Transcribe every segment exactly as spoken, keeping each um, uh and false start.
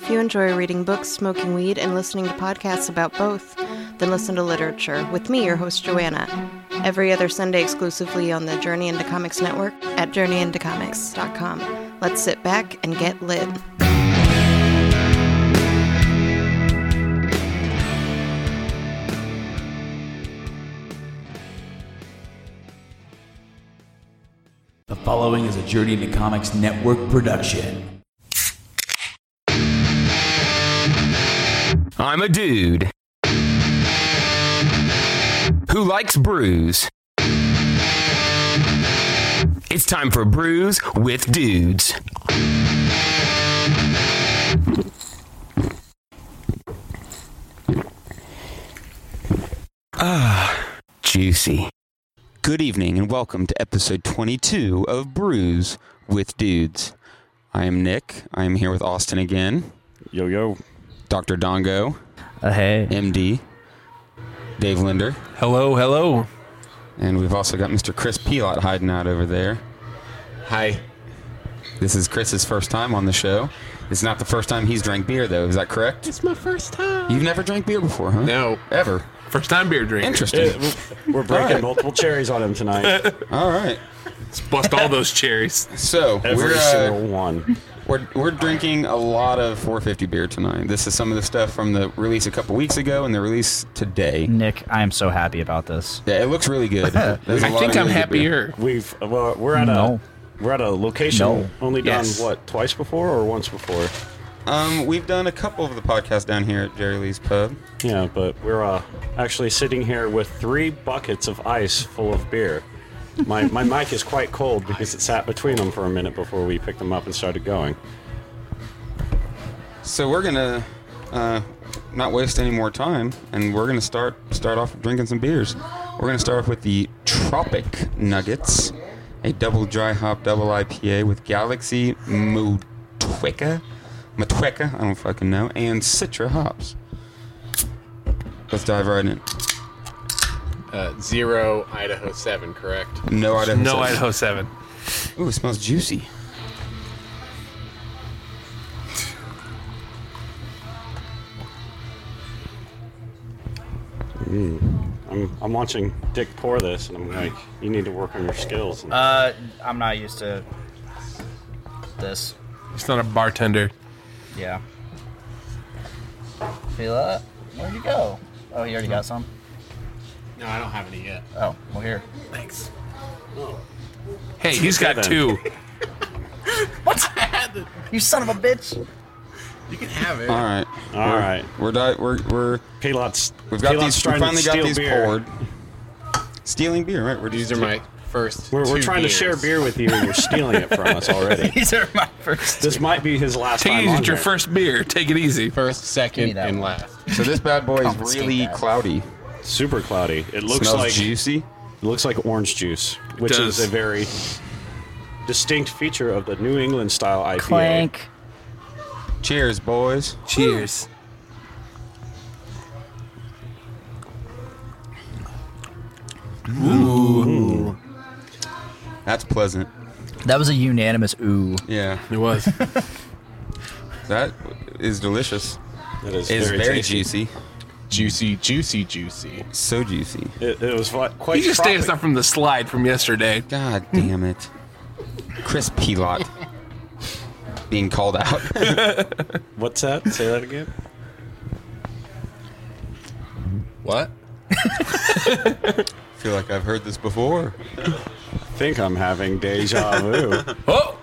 If you enjoy reading books, smoking weed, and listening to podcasts about both, then listen to Literature with me, your host, Joanna, every other Sunday exclusively on the Journey into Comics Network at journey into comics dot com. Let's sit back and get lit. The following is a Journey into Comics Network production. I'm a dude who likes brews. It's time for Brews with Dudes. Ah, juicy. Good evening and welcome to episode twenty-two of Brews with Dudes. I am Nick. I am here with Austin again. Yo, yo. Doctor Dongo. Uh, hey. M D. Dave Linder. Hello, hello. And we've also got Mister Chris Pelot hiding out over there. Hi. This is Chris's first time on the show. It's not the first time he's drank beer, though. Is that correct? It's my first time. You've never drank beer before, huh? No. Ever? First time beer drinker. Interesting. It, we're breaking All right. multiple cherries on him tonight. All right. Let's bust all those cherries. So, Every we're, uh, single one. we're we're drinking a lot of four fifty beer tonight. This is some of the stuff from the release a couple weeks ago and the release today. Nick, I am so happy about this. Yeah, it looks really good. There's a I lot think of I'm really good beer. happier. We've well, we're at No. a we're at a location No. only done Yes. what, twice before or once before? Um, we've done a couple of the podcasts down here at Jerry Lee's Pub. Yeah, but we're uh, actually sitting here with three buckets of ice full of beer. My my mic is quite cold because it sat between them for a minute before we picked them up and started going. So we're gonna uh, not waste any more time, and we're gonna start start off drinking some beers. We're gonna start off with the Tropic Nuggets, a double dry hop double I P A with Galaxy Motueka, Motueka, I don't fucking know, and Citra hops. Let's dive right in. Uh, zero Idaho seven, correct? No Idaho. No seven. Idaho seven. Ooh, it smells juicy. I'm I'm watching Dick pour this, and I'm like, you need to work on your skills. And Uh, I'm not used to this. He's not a bartender. Yeah. Feel that? Where'd you go? Oh, he already got some? No, I don't have any yet. Oh, well, here. Thanks. Hey, he's got then. two. What? You son of a bitch! You can have it. All right. all we're, right, We're di- we're we're Pelot's we've got Pelot's these. We trying to finally got steal these beer. poured. Stealing beer, right? We're These just are my first. We're, we're two trying beers. to share beer with you, and you're stealing it from us already. These are my first. This might be his last Take it time easy. on It's your here. first beer. Take it easy. First, Give me second, that and one. last. So this bad boy is Confiscate really that. cloudy. Super cloudy. It looks Smells like juicy. It looks like orange juice, which Does. is a very distinct feature of the New England style I P A. Clank. Cheers, boys. Cheers. That's pleasant. That was a unanimous ooh. Yeah, It was. that is delicious. It is It's very, very, tasty. juicy. Juicy, juicy, juicy. So juicy. It, it was what, quite. You just tropic. danced up from the slide from yesterday. God damn it. Chris Pelot being called out. What's that? Say that again. What? I feel like I've heard this before. Think I'm having deja vu. Oh!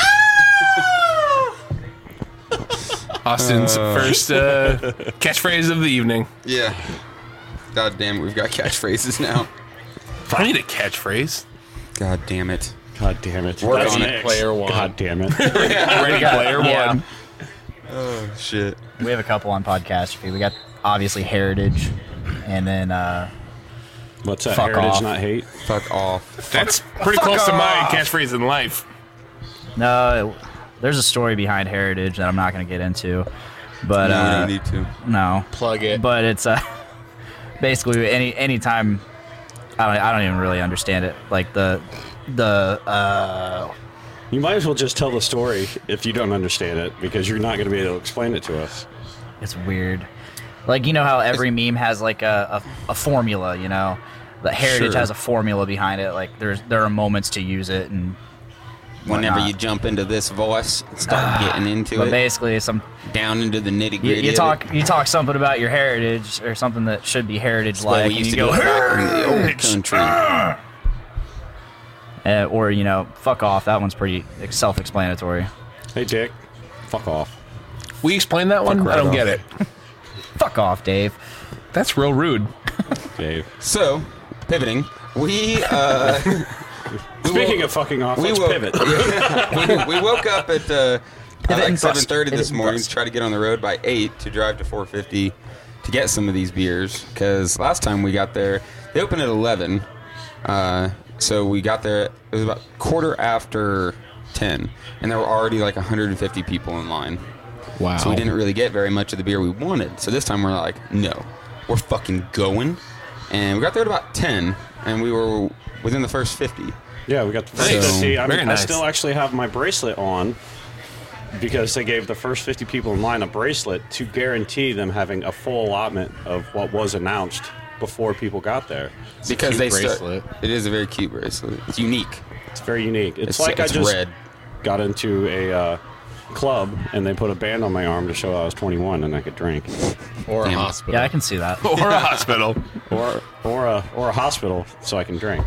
Austin's first uh, catchphrase of the evening. Yeah. God damn it, we've got catchphrases now. I need a catchphrase. God damn it. God damn it. Work That's on it. next. Player one. God damn it. Ready player Yeah. one. Oh, shit. We have a couple on Podcastrophe. We got, obviously, Heritage, and then, uh, What's that? Fuck Heritage off. not hate? Fuck off. That's pretty Fuck close to my off. catchphrase in life. no, there's a story behind Heritage that I'm not going to get into. But, No, we uh, don't need to. no. Plug it. But it's, uh, basically, any anytime, I don't, I don't even really understand it. Like, the, the, uh, You might as well just tell the story if you don't understand it, because you're not going to be able to explain it to us. It's weird. Like, you know how every meme has like a, a, a formula, you know? The Heritage Sure. has a formula behind it. Like, there's there are moments to use it, and Whenever whatnot. you jump into this voice and start getting into But it, basically, some down into the nitty you, gritty. you talk you talk something about your heritage or something that should be heritage Well, like, we and used you to go do it back in the old country. uh, or you know, fuck off. That one's pretty self-explanatory. Hey, Dick, fuck off. We explained that one? right I don't off. get it. Fuck off, Dave. That's real rude. Dave. So, pivoting, we uh, Speaking wo- of fucking off, we let's woke, pivot. yeah, we, we woke up at uh, Pivot like and bust. seven thirty Pivot this and morning bust. to try to get on the road by eight to drive to four fifty to get some of these beers. Because last time we got there, they opened at eleven. Uh, so we got there, it was about quarter after ten. And there were already like one hundred fifty people in line. Wow. So we didn't really get very much of the beer we wanted. So this time we're like, no, we're fucking going. And we got there at about ten, and we were within the first fifty. Yeah, we got the first Nice. fifty. I, Very mean, I nice. still actually have my bracelet on because they gave the first fifty people in line a bracelet to guarantee them having a full allotment of what was announced before people got there. Because cute they start, bracelet. it is a very cute bracelet. It's unique. It's very unique. It's, It's, like it's I just red. got into a uh, club and they put a band on my arm to show I was twenty-one and I could drink, Or a Damn. hospital. Yeah, I can see that. Or a hospital. or or a or a hospital so I can drink.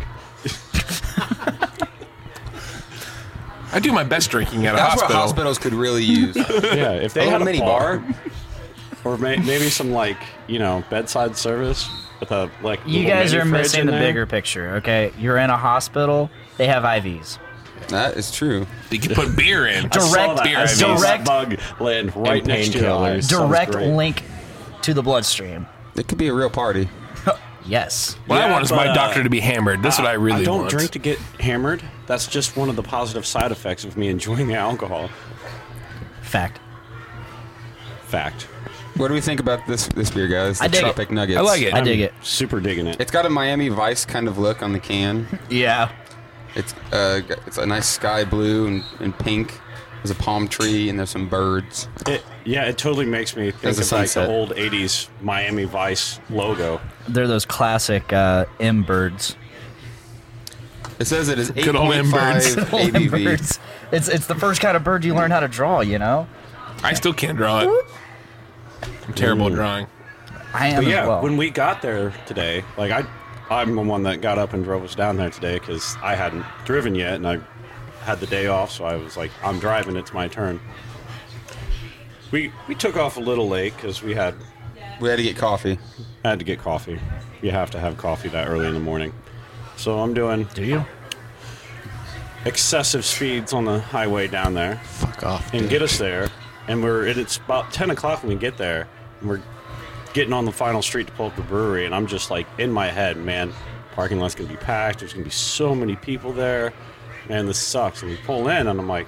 I do my best drinking at a That's hospital. what hospitals could really use. Yeah, if they A had a mini bar, bar. or may, maybe some like you know bedside service with a like. You little guys mini are fridge missing in the there. bigger picture, okay? You're in a hospital. They have I Vs. That is true. You can put beer in. I saw Direct- that. beer I I saw Vs. that direct- bug land right And next to your painkillers. eyes. Sounds Direct great. link to the bloodstream. It could be a real party. Yes. What I Yeah, want is my but, uh, doctor to be hammered. That's what I really I don't want. drink to get hammered. That's just one of the positive side effects of me enjoying the alcohol. Fact. Fact. What do we think about this this beer, guys? The I dig it. Tropic Nuggets. I like it. I dig it. Super digging it. It's got a Miami Vice kind of look on the can. Yeah. It's uh, got- it's a nice sky blue and, and pink. There's a palm tree and there's some birds. It, yeah, it totally makes me think There's a of like the sunset. old eighties Miami Vice logo. They're those classic uh, M birds. It says it is eight Good old point five M-birds. A B V. birds. It's it's the first kind of bird you learn how to draw. You know. I still can't draw it. I'm terrible at drawing. I am But yeah, as well. when we got there today, like I, I'm the one that got up and drove us down there today because I hadn't driven yet and I had the day off, so I was like, I'm driving. It's my turn. We we took off a little late because we had We had to get coffee. had to get coffee. You have to have coffee that early in the morning. So I'm doing Do you? excessive speeds on the highway down there Fuck off. and dude. get us there. And we're and it's about ten o'clock when we get there. And we're getting on the final street to pull up the brewery, and I'm just like in my head, man, parking lot's gonna be packed. There's gonna be so many people there. Man, this sucks. And we pull in, and I'm like,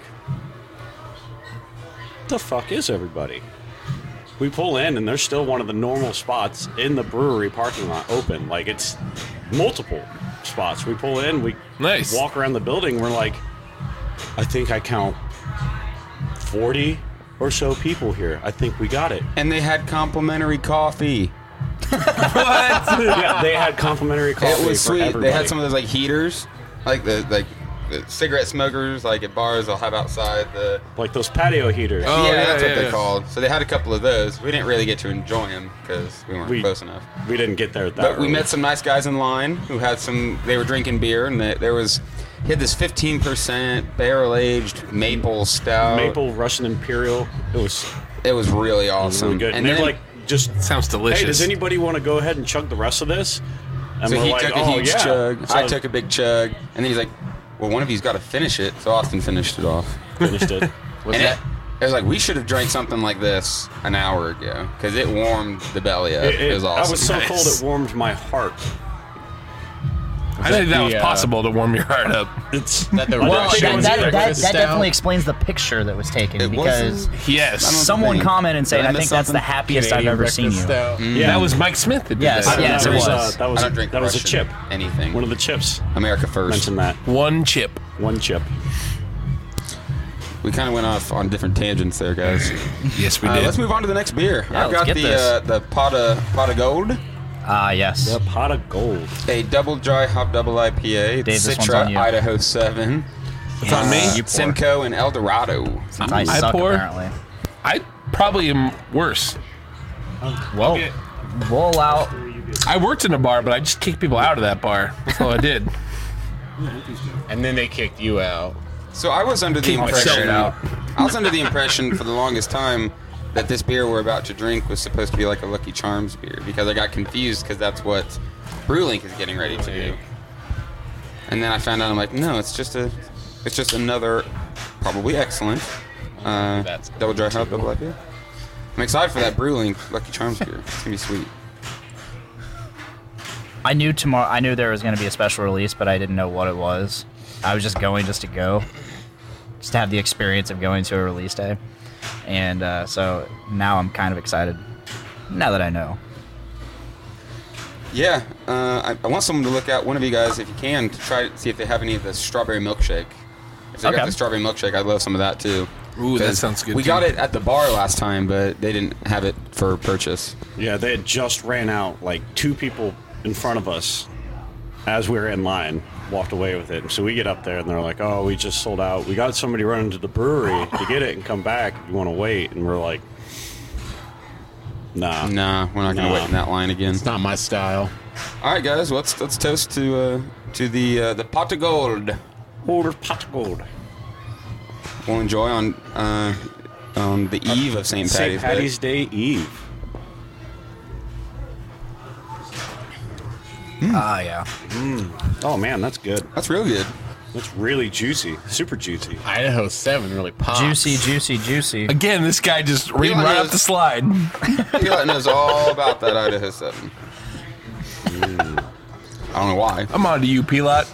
what the fuck is everybody? We pull in, and there's still one of the normal spots in the brewery parking lot open. Like it's multiple spots. We pull in, we Nice. walk around the building. We're like, I think I count forty or so people here. I think we got it. And they had complimentary coffee. Yeah, they had complimentary coffee. It was for sweet. everybody. They had some of those like heaters, like the like the cigarette smokers, like at bars they'll have outside the. like those patio heaters. Oh, yeah, yeah, that's yeah, what they're yeah. called. So they had a couple of those. We didn't really get to enjoy them because we weren't We- close enough. We didn't get there at that. But we early. met some nice guys in line who had some. They were drinking beer, and they, there was he had this fifteen percent barrel aged maple stout. maple Russian Imperial. It was It was really awesome. really good. And, And they're then, like, just Sounds delicious. hey, does anybody want to go ahead and chug the rest of this? And so we're he like, took a oh, huge yeah. chug. So I took a big chug, and then he's like, "Well, one of you's got to finish it." So Austin finished it off. finished it. Was and that? it, it was like we should have drank something like this an hour ago because it warmed the belly up. It, It, it- was awesome. I was so Nice. cold it warmed my heart. I didn't think that the, was uh, possible to warm your heart up. It's That the I Well, think it that, was that, either that, breakfast that stout? definitely explains the picture that was taken It because wasn't- Yes. I don't someone think- commented and said, Did I I miss think that's the something? happiest I've Canadian ever seen you. breakfast stout. yeah. That was Mike Smith that did Yes, that. yes, that it was, was. Uh, that was I a, don't drink that was a Russian chip. anything. One of the chips. America first. Mention that. One chip. One chip. we kind of went off on different tangents there, guys. Yes, we Uh, did. let's move on to the next beer. Yeah, I've let's got get the this. uh, the pot of pot of gold, Ah, yes. The pot of gold. a double dry hop double I P A, Dave, this one's Citra on you. Idaho seven. It's on me. You pour. Simcoe and El Dorado. Since I, I suck, pour. apparently. I probably am worse. Well, roll out. I worked in a bar, but I just kicked people out of that bar. That's all I did. And then they kicked you out. So I was under the Keep myself impression, out. I was under the impression for the longest time that this beer we're about to drink was supposed to be like a Lucky Charms beer because I got confused because that's what Brewlink is getting ready to do. And then I found out I'm like, no, it's just a, it's just another, probably excellent, uh, That's double dry hop double I P A. I'm excited for that Brewlink Lucky Charms beer. It's gonna be sweet. I knew tomorrow. I knew there was going to be a special release, but I didn't know what it was. I was just going just to go, just to have the experience of going to a release day, and uh, so now I'm kind of excited. Now that I know. Yeah, uh, I, I want someone to look out, one of you guys, if you can, to try to see if they have any of the strawberry milkshake. If they Okay. got the strawberry milkshake, I'd love some of that too. Ooh, that 'Cause sounds good, We too. got it at the bar last time, but they didn't have it for purchase. Yeah, they had just ran out. Like two people in front of us, as we were in line, walked away with it. So we get up there and they're like, "Oh, we just sold out. We got somebody running to the brewery to get it and come back. If you want to wait?" And we're like, "Nah, Nah, we're not gonna Nah. wait in that line again. It's not my style. All right, guys, let's let's toast to uh, to the uh, the pot of gold. order pot of gold." We'll enjoy on uh, on the eve of Saint Patty's, Saint Patty's Day Eve. Ah, yeah. Oh man, that's good. Day. That's real good. That's really juicy, super juicy. Idaho seven really pops. Juicy, juicy, juicy. Again, this guy just reading like right those- up the slide. Pilot knows all about that Idaho seven. Mm. I don't know why. I'm on to you, Pilot.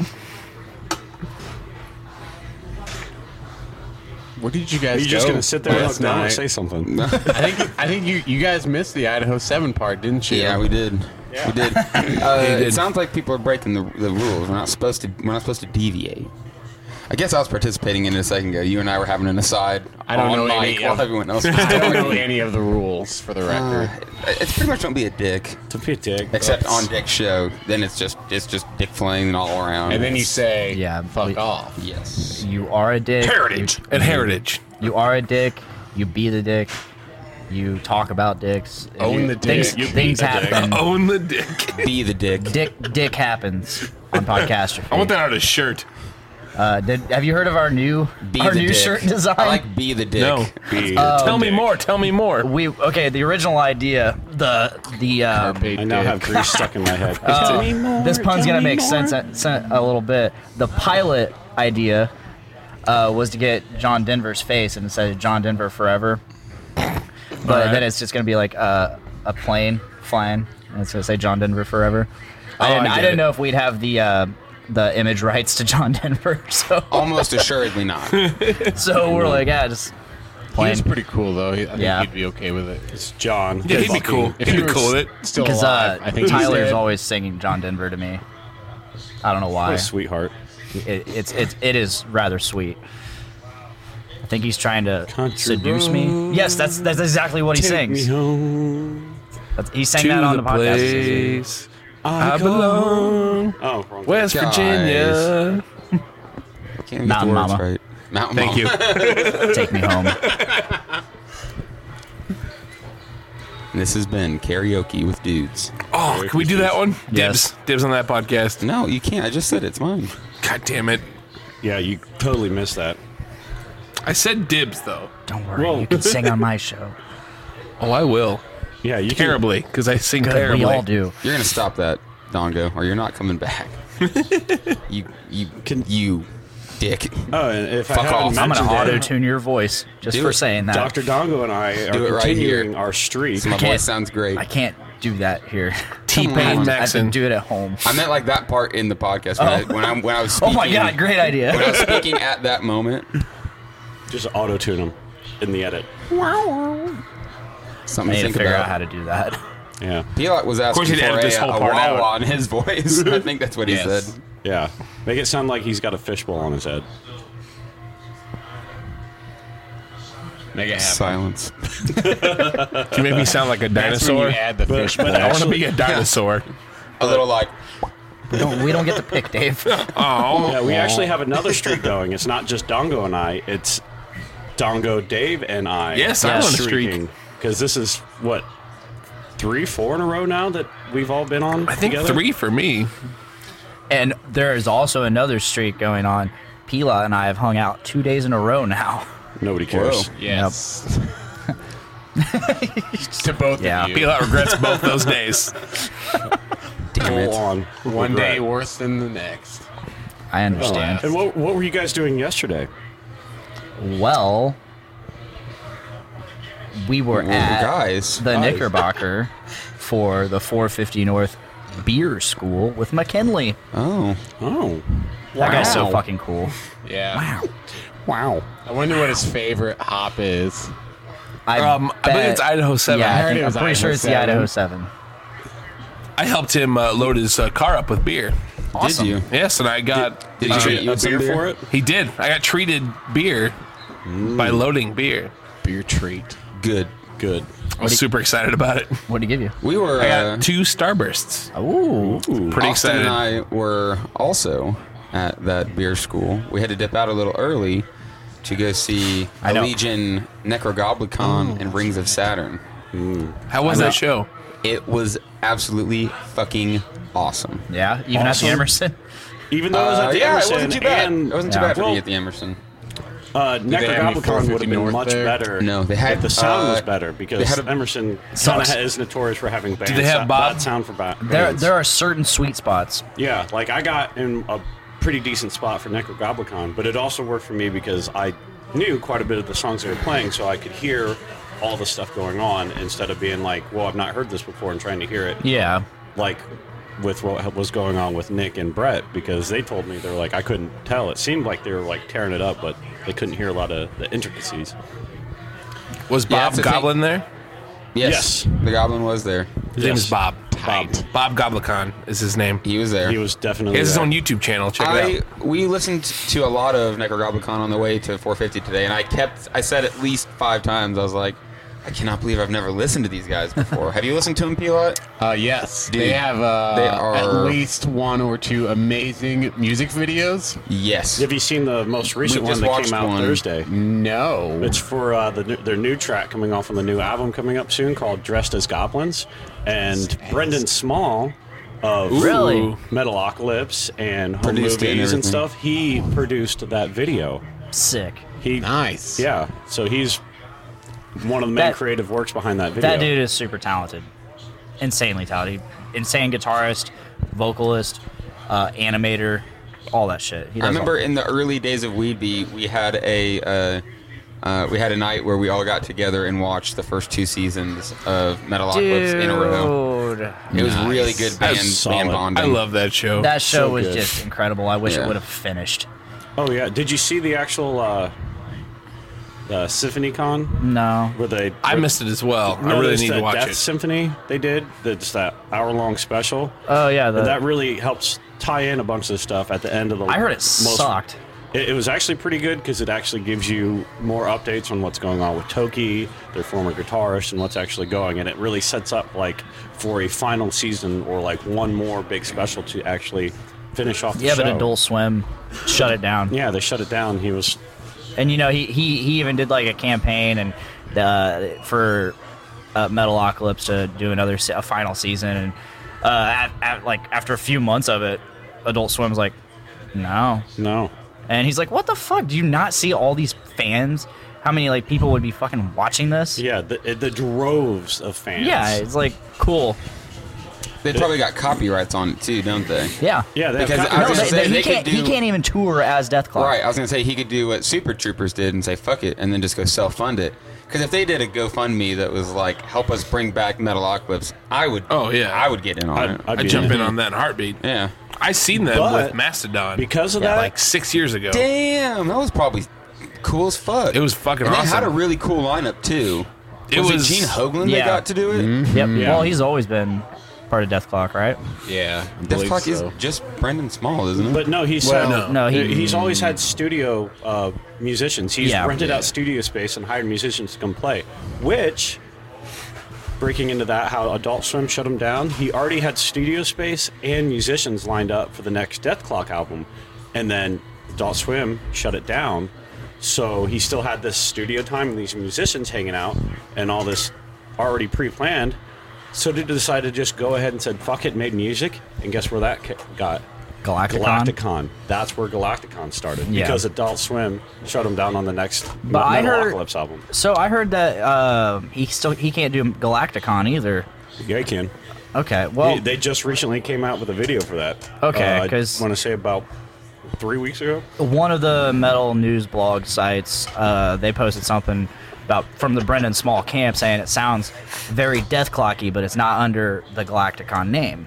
Where did you Are guys you just go gonna sit there and last look down and night? say something? I think I think you you guys missed the Idaho seven part, didn't you? Yeah, we did. We did. Uh, did. It sounds like people are breaking the, the rules. We're not supposed to. We're not supposed to deviate. I guess I was participating in it a second ago. You and I were having an aside. I don't on know mic any while of- everyone else was I don't doing know it. any of the rules for the record. Uh, it's pretty much don't be a dick, To be a dick. except That's- on Dick's show. Then it's just it's just dick flaying all around. and then you say, Yeah, fuck we- off." yes. You are a dick. Heritage. You, And heritage. you are a dick. You be the dick. You talk about dicks. and Own you- the things, dick. You Things be the dick. happen. Own the dick. Be the dick. Dick, dick happens on Podcastrophe. I want that on a shirt. Uh, did, have you heard of our new Be our the new dick. shirt design? I like be the dick. No. Be Tell a me dick. more. Tell me more. we okay. The original idea, the the um, Carpe I now dick. have grease stuck in my head. Oh, Tell me more, this pun's tell gonna me make more. sense a, sen- a little bit. The pilot idea uh, was to get John Denver's face and say John Denver forever, but Alright. then it's just gonna be like a, a plane flying and it's gonna say John Denver forever. I Oh, didn't, I I get didn't it. know if we'd have the uh, the image rights to John Denver, so Almost assuredly not. so we're like, yeah, just plane. He's pretty cool though. I think Yeah. he'd be okay with it. It's John. Yeah, he'd be cool. If He'd he be was cool with it. Still Because alive, uh, I think he's Tyler's dead. always singing John Denver to me. I don't know why. What a sweetheart. It, it's it's it is rather sweet. I think he's trying to Country seduce me. Yes, that's that's exactly what he Take me sings. home. That's, he sang To that on the the, podcast. place I belong. Oh, wrong. West Guys. Virginia. Can't get Mountain the words Mama. right. Mountain Thank you. Mama. Take me home. And this has been karaoke with dudes. Oh, can we do that one? Yes. Dibs. Dibs on that podcast. No, you can't. I just said it's mine. God damn it. Yeah, you totally missed that. I said dibs, though. Don't worry, Whoa. you can sing on my show. Oh, I will. Yeah, you can- Terribly, because I sing Good, terribly. we all do. You're gonna stop that, Dongo, or you're not coming back. you, you, Can- you, dick. Oh, and if Fuck I haven't off. I'm mentioned gonna it, auto tune your voice just Do for it. saying that. Doctor Dongo and I are Do it right continuing here. our streak. My can't- voice sounds great. I can't do that here. T-Pain I have to Maxon. do it at home. I meant like that part in the podcast when, I, when, I, when I was Oh speaking. my god, great When I idea. was speaking at that moment, Just auto tune them in the edit. I something need to to think figure out about. how to do that. Yeah, Pilot was asking course he'd for edit a, this whole a part out. wah-wah in his voice. I think that's what he Yes. said. yeah. Make it sound like he's got a fishbowl on his head. Make it happen. Silence. You make me sound like a That's when dinosaur. you add the But- fish but bowl. I want to be a dinosaur. A little like. We don't, we don't get to pick, Dave. Oh, Yeah, we actually have another streak going. It's not just Dongo and I. It's Dongo, Dave, and I. Yes, I'm on a streak. Because this is, what, three, four in a row now that we've all been on I think together? three for me. And there is also another streak going on. Pila and I have hung out two days in a row now. Nobody cares. Whoa. Yes. To both Yeah. of you. Peel regrets both those days. Damn it. Full on. One regret. day worse than the next. I understand. And what, what were you guys doing yesterday? Well, we were Well, at guys. the Guys. Knickerbocker for the four fifty North Beer School with McKinley. Oh. Oh. That guy's so Wow. fucking cool. Yeah. Wow. Wow. I wonder what his favorite hop is. I, Um, I bet, believe it's Idaho seven. Yeah, I I heard think, it I'm was pretty sure Idaho it's the seven. Idaho seven. I helped him uh, load his uh, car up with beer. Awesome. Did you? Yes, and I got. Did he uh, treat you A with some beer beer? for it? He did. I got treated beer by loading beer. Beer treat. Good. Good. I was super excited about it. What did he give you? We were. I Uh, got two Starbursts. Ooh. Pretty Austin excited. and I were also at that beer school. We had to dip out a little early to go see I know. Legion, Necrogoblicon, and Rings of Saturn. How was I know. that show? It was absolutely fucking awesome. Yeah, even Awesome. at the Emerson. Even though it was Uh, at the yeah, Emerson it wasn't too bad. and It wasn't too Yeah. bad for Well, me at the Emerson. uh, they have any Necrogoblicon would have 450 been North much there? better. No, they had, if the sound was uh, better they because had a- Emerson kind of Sucks. is notorious for having bands. they have that- Bob? bad sound for ba- There, bands. there are certain sweet spots. Yeah, like I got in a pretty decent spot for Necrogoblicon, but it also worked for me because I knew quite a bit of the songs they were playing, so I could hear all the stuff going on instead of being like, well, I've not heard this before and trying to hear it. Yeah. Like with what was going on with Nick and Brett, because they told me they were like, I couldn't tell. It seemed like they were like tearing it up, but they couldn't hear a lot of the intricacies. Was Yeah, Bob that's the thing. Goblin there? Yes, the Goblin was there. His name Yes. is Bob. Bob. Bob Goblicon is his name. He was there. He was definitely He has his there. own YouTube channel. Check I it out. we listened to a lot of Necrogoblicon on the way to four fifty today, and I kept I said at least five times. I was like, I cannot believe I've never listened to these guys before. Have you listened to them, Pilot? Uh, yes. Dude, they have uh, they are- at least one or two amazing music videos. Yes. Have you seen the most recent We one just that watched came out one. Thursday? No. It's for uh, the new, their new track coming off on the new album coming up soon called Dressed as Goblins. And Brendan Small of Really? Metalocalypse and home Produced it and movies and, everything. stuff, he produced that video. Sick. He Nice. Yeah, so he's one of the main That- creative works behind that video. That dude is super talented. Insanely talented. Insane guitarist, vocalist, uh, animator, all that shit. He does I remember all- in the early days of Weedbee, we had a uh, uh, we had a night where we all got together and watched the first two seasons of Metalocalypse in a row. Dude. It was Nice. really good band, That's solid. band bonding. I love that show. That show So was good. just incredible. I wish Yeah. it would have finished. Oh yeah, did you see the actual uh, uh, SymphonyCon No. where they? I missed it as well. I No, really there's need the to watch Death it. Symphony they did. That's that hour-long special. Oh, yeah. The, And that really helps tie in a bunch of stuff at the end of the. I heard it most- sucked. It, it was actually pretty good because it actually gives you more updates on what's going on with Toki, their former guitarist, and what's actually going. And it really sets up like for a final season or like one more big special to actually finish off the Yeah, show. but Adult Swim shut it down. Yeah, they shut it down. He was. And you know, he, he, he even did like a campaign and uh, for uh, Metalocalypse to do another se- a final season, and uh, at, at, like after a few months of it, Adult Swim's like, no, No. and he's like, what the fuck? Do you not see all these fans? How many like people would be fucking watching this? Yeah, the, the droves of fans. Yeah, it's like cool. They probably got copyrights on it too, don't they? Yeah, Yeah, they have Because copy- I No, was they, gonna say, they- he they could can't. He do- can't even tour as Deathclaw. Right, I was gonna say he could do what Super Troopers did and say fuck it, and then just go self-fund it. Because if they did a GoFundMe that was like help us bring back Metalocalypse, I would. Oh, yeah. I would get in on I'd- it. I'd I be jump in. in on that in a heartbeat. yeah. I seen them But with Mastodon because of Yeah, that, like six years ago. Damn, that was probably cool as fuck. It was fucking and awesome. They had a really cool lineup too. It was, was- it Gene Hoglan Yeah. that got to do it? Yep. Yeah. Well, he's always been part of Death Clock, right? Yeah. I Death believe Clock so. is just Brendan Small, isn't it? But no, he's Well, uh, no. No, he- he's always had studio uh, musicians. He's Yeah. rented Yeah. out studio space and hired musicians to come play. Which, breaking into that, how Adult Swim shut him down. He already had studio space and musicians lined up for the next Death Clock album, and then Adult Swim shut it down. So he still had this studio time and these musicians hanging out and all this already pre-planned. So they decided to just go ahead and said, fuck it, made music. And guess where that ca- got? Galacticon. Galacticon. That's where Galacticon started. Yeah. Because Adult Swim shut him down on the next But I heard- Metalocalypse album. So I heard that uh, he still he can't do Galacticon either. Yeah, he can. Okay, well, They, they just recently came out with a video for that. Okay, Uh, 'cause- I want to say about three weeks ago. one of the metal news blog sites, uh, they posted something about from the Brendan Small camp saying it sounds very Death Clocky, but it's not under the Galacticon name.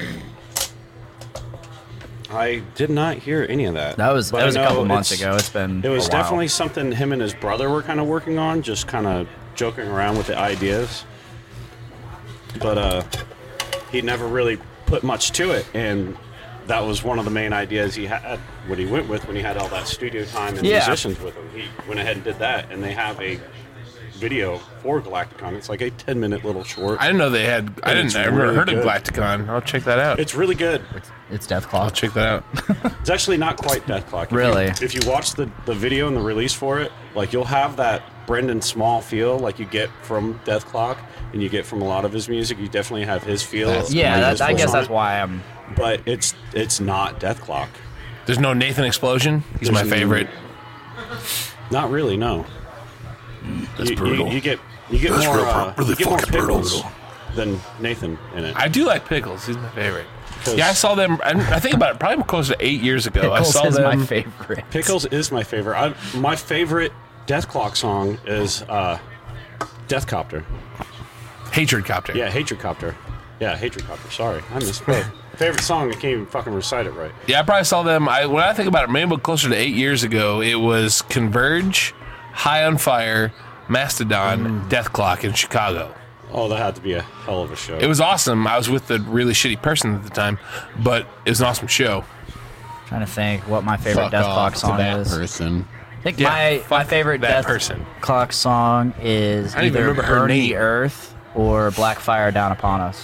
I did not hear any of that. That was But that I was a know couple months it's- ago. It's been It was a while. definitely something him and his brother were kind of working on, just kind of joking around with the ideas. But uh, he never really put much to it, and that was one of the main ideas he had. What he went with when he had all that studio time and Yeah. musicians with him, he went ahead and did that, and they have a video for Galacticon. It's like a ten-minute little short. I didn't know they had. I And didn't. it's I never really heard good. of Galacticon. I'll check that out. It's really good. It's Death I'll Clock. check that out. It's actually not quite Death Clock. If you- Really? if you watch the, the video and the release for it, like you'll have that Brendan Small feel like you get from Death Clock and you get from a lot of his music. You definitely have his feel. That's- and Yeah, his that, I voice guess on that's it, why I'm. But it's it's not Death Clock. There's no Nathan Explosion. He's my There's no- favorite. Not really, no. That's you, brutal. You, you get you get That's more real- uh, really you get more fucking brutal. Pickles than Nathan in it. I do like Pickles. He's my favorite. 'Cause Yeah, I saw them. I, I think about it. Probably close to eight years ago. Pickles I saw is them. my favorite. Pickles is my favorite. I, my favorite Death Clock song is uh, Death Copter. Hatred Copter. Yeah, Hatred Copter. Yeah, Hatred Copter. Sorry, I misspoke. Favorite song, I can't even fucking recite it right. Yeah, I probably saw them. I when I think about it, maybe closer to eight years ago. It was Converge, High on Fire, Mastodon, Death Clock in Chicago. Oh, that had to be a hell of a show. It was awesome. I was with a really shitty person at the time, but it was an awesome show. Trying to think what my favorite Fuck Death off Clock to song that is. person. I think Yeah, my my fuck favorite that Death person. Clock song is I don't even either remember her Burn the name. Earth or Black Fire Down Upon Us.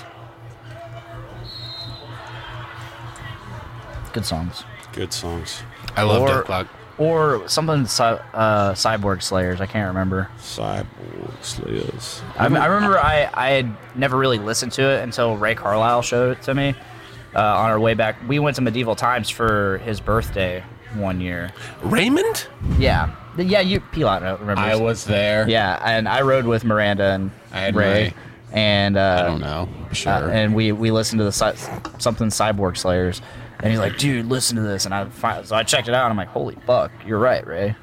Good songs. Good songs. I love Or- Death Clock. Or something cy- uh, Cyborg Slayers. I can't remember. Cyborg Slayers. I, I remember I, I had never really listened to it until Ray Carlisle showed it to me uh, on our way back. We went to Medieval Times for his birthday one year. Raymond? Yeah. Yeah, you, Pilot remembers. I was there. Yeah, and I rode with Miranda and I had Ray. Ray. And uh, I don't know. Sure. Uh, and we, we listened to the cy- something Cyborg Slayers, and he's like, "Dude, listen to this." And I fi- so I checked it out, and I'm like, "Holy fuck, you're right, Ray."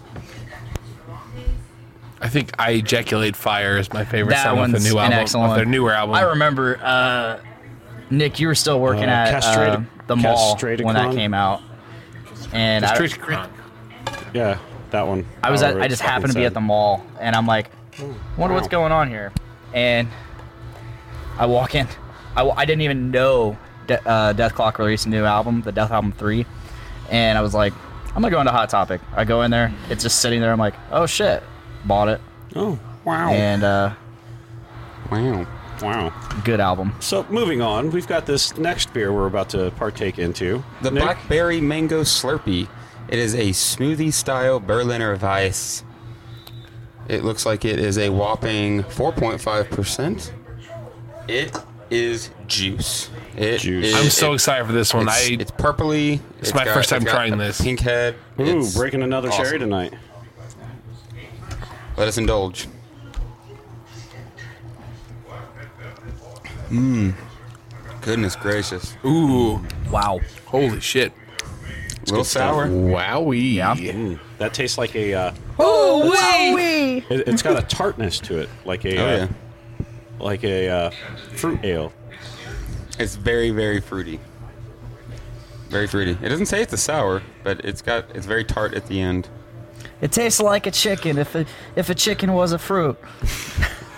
I think I Ejaculate Fire is my favorite That song off the one's new an album. excellent Off their one. newer album. I remember, uh, Nick, you were still working Uh, at uh, Castrated- the mall Castratedcon? when that came out, and I, Tracy Cron. Yeah, that one. I was at, However I it's just fucking happened to be said. at the mall, and I'm like, wonder what's wow. going on here, and I walk in. I, w- I didn't even know De- uh, Death Clock released a new album, the Death Album three, and I was like, I'm gonna go into Hot Topic. I go in there, it's just sitting there. I'm like, oh shit, bought it, Oh, wow. and uh, Wow. Wow. good album. So, moving on, we've got this next beer we're about to partake into. The Nick? Blackberry Mango Slurpee. It is a smoothie style Berliner Weiss. It looks like it is a whopping four point five percent. It is juice. It Juice. is- I'm so it- excited for this one. It's, I it's purpley. It's my first time it's got trying a this. Pink head. Ooh, It's breaking another awesome. cherry tonight. Let us indulge. Mmm. Goodness gracious. ooh, Wow. holy shit. A little sour. Wowie. Yeah. Mm, that tastes like a. Uh, Oh, wee! it, it's got a tartness to it, like a. Oh uh, yeah. Like a uh, fruit ale. It's very, very fruity. Very fruity. It doesn't say it's a sour, but it's got it's very tart at the end. It tastes like a chicken if a, if a chicken was a fruit.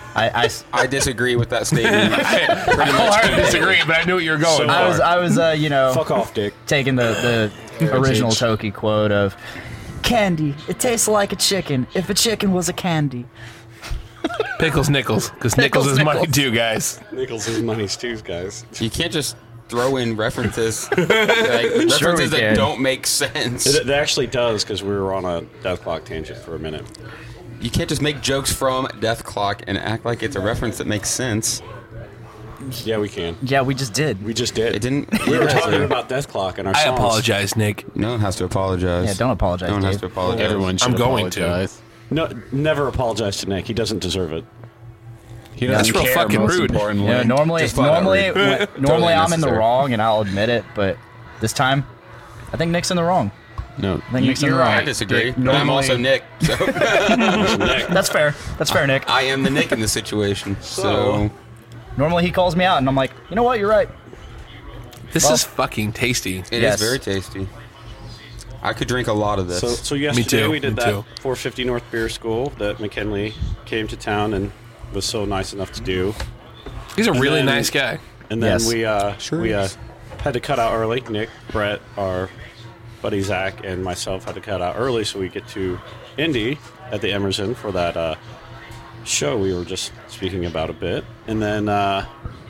I, I, s- I disagree with that statement. I wholeheartedly disagree, but I knew what you were going. So- for. I was, I was, uh, you know, Fuck off, Dick. taking the, the original Toki quote of candy. It tastes like a chicken. If a chicken was a candy. Pickles Nickels, because Nickels, Pickles is money Nickels. too, guys. Nickels is money's too, guys. You can't just throw in references, like, references Sure we that can. don't make sense. It, it actually does, because we were on a Death Clock tangent for a minute. You can't just make jokes from Death Clock and act like it's a reference that makes sense. Yeah, we can. Yeah, we just did. We just did. It didn't. We were yeah, talking so about Death Clock and our I songs. apologize, Nick. No one has to apologize. Yeah, don't apologize, No one has Dave. to apologize. Everyone should I'm going to. apologize. No, never apologize to Nick. He doesn't deserve it. He That's doesn't real care, fucking most rude. importantly. Yeah, normally, Just flat out normally, rude. when- Totally normally I'm in the unnecessary. wrong, and I'll admit it. But this time, I think Nick's in the wrong. No. I think Nick's in You're the right. wrong. I disagree. Dick, But I'm normally- also Nick. So That's fair. That's fair, Nick. I am the Nick in this situation. So, So- Normally he calls me out, and I'm like, you know what? You're right. This Well- is fucking tasty. it is Yes. very tasty. I could drink a lot of this. So, so yesterday too, we did me that too. four fifty North Beer School that McKinley came to town and was so nice enough to do. He's a really then- nice guy. And then Yes. we uh, Sure we uh, is. had to cut out early. Nick, Brett, our buddy Zach, and myself had to cut out early so we get to Indy at the Emerson for that uh, show we were just speaking about a bit. And then uh,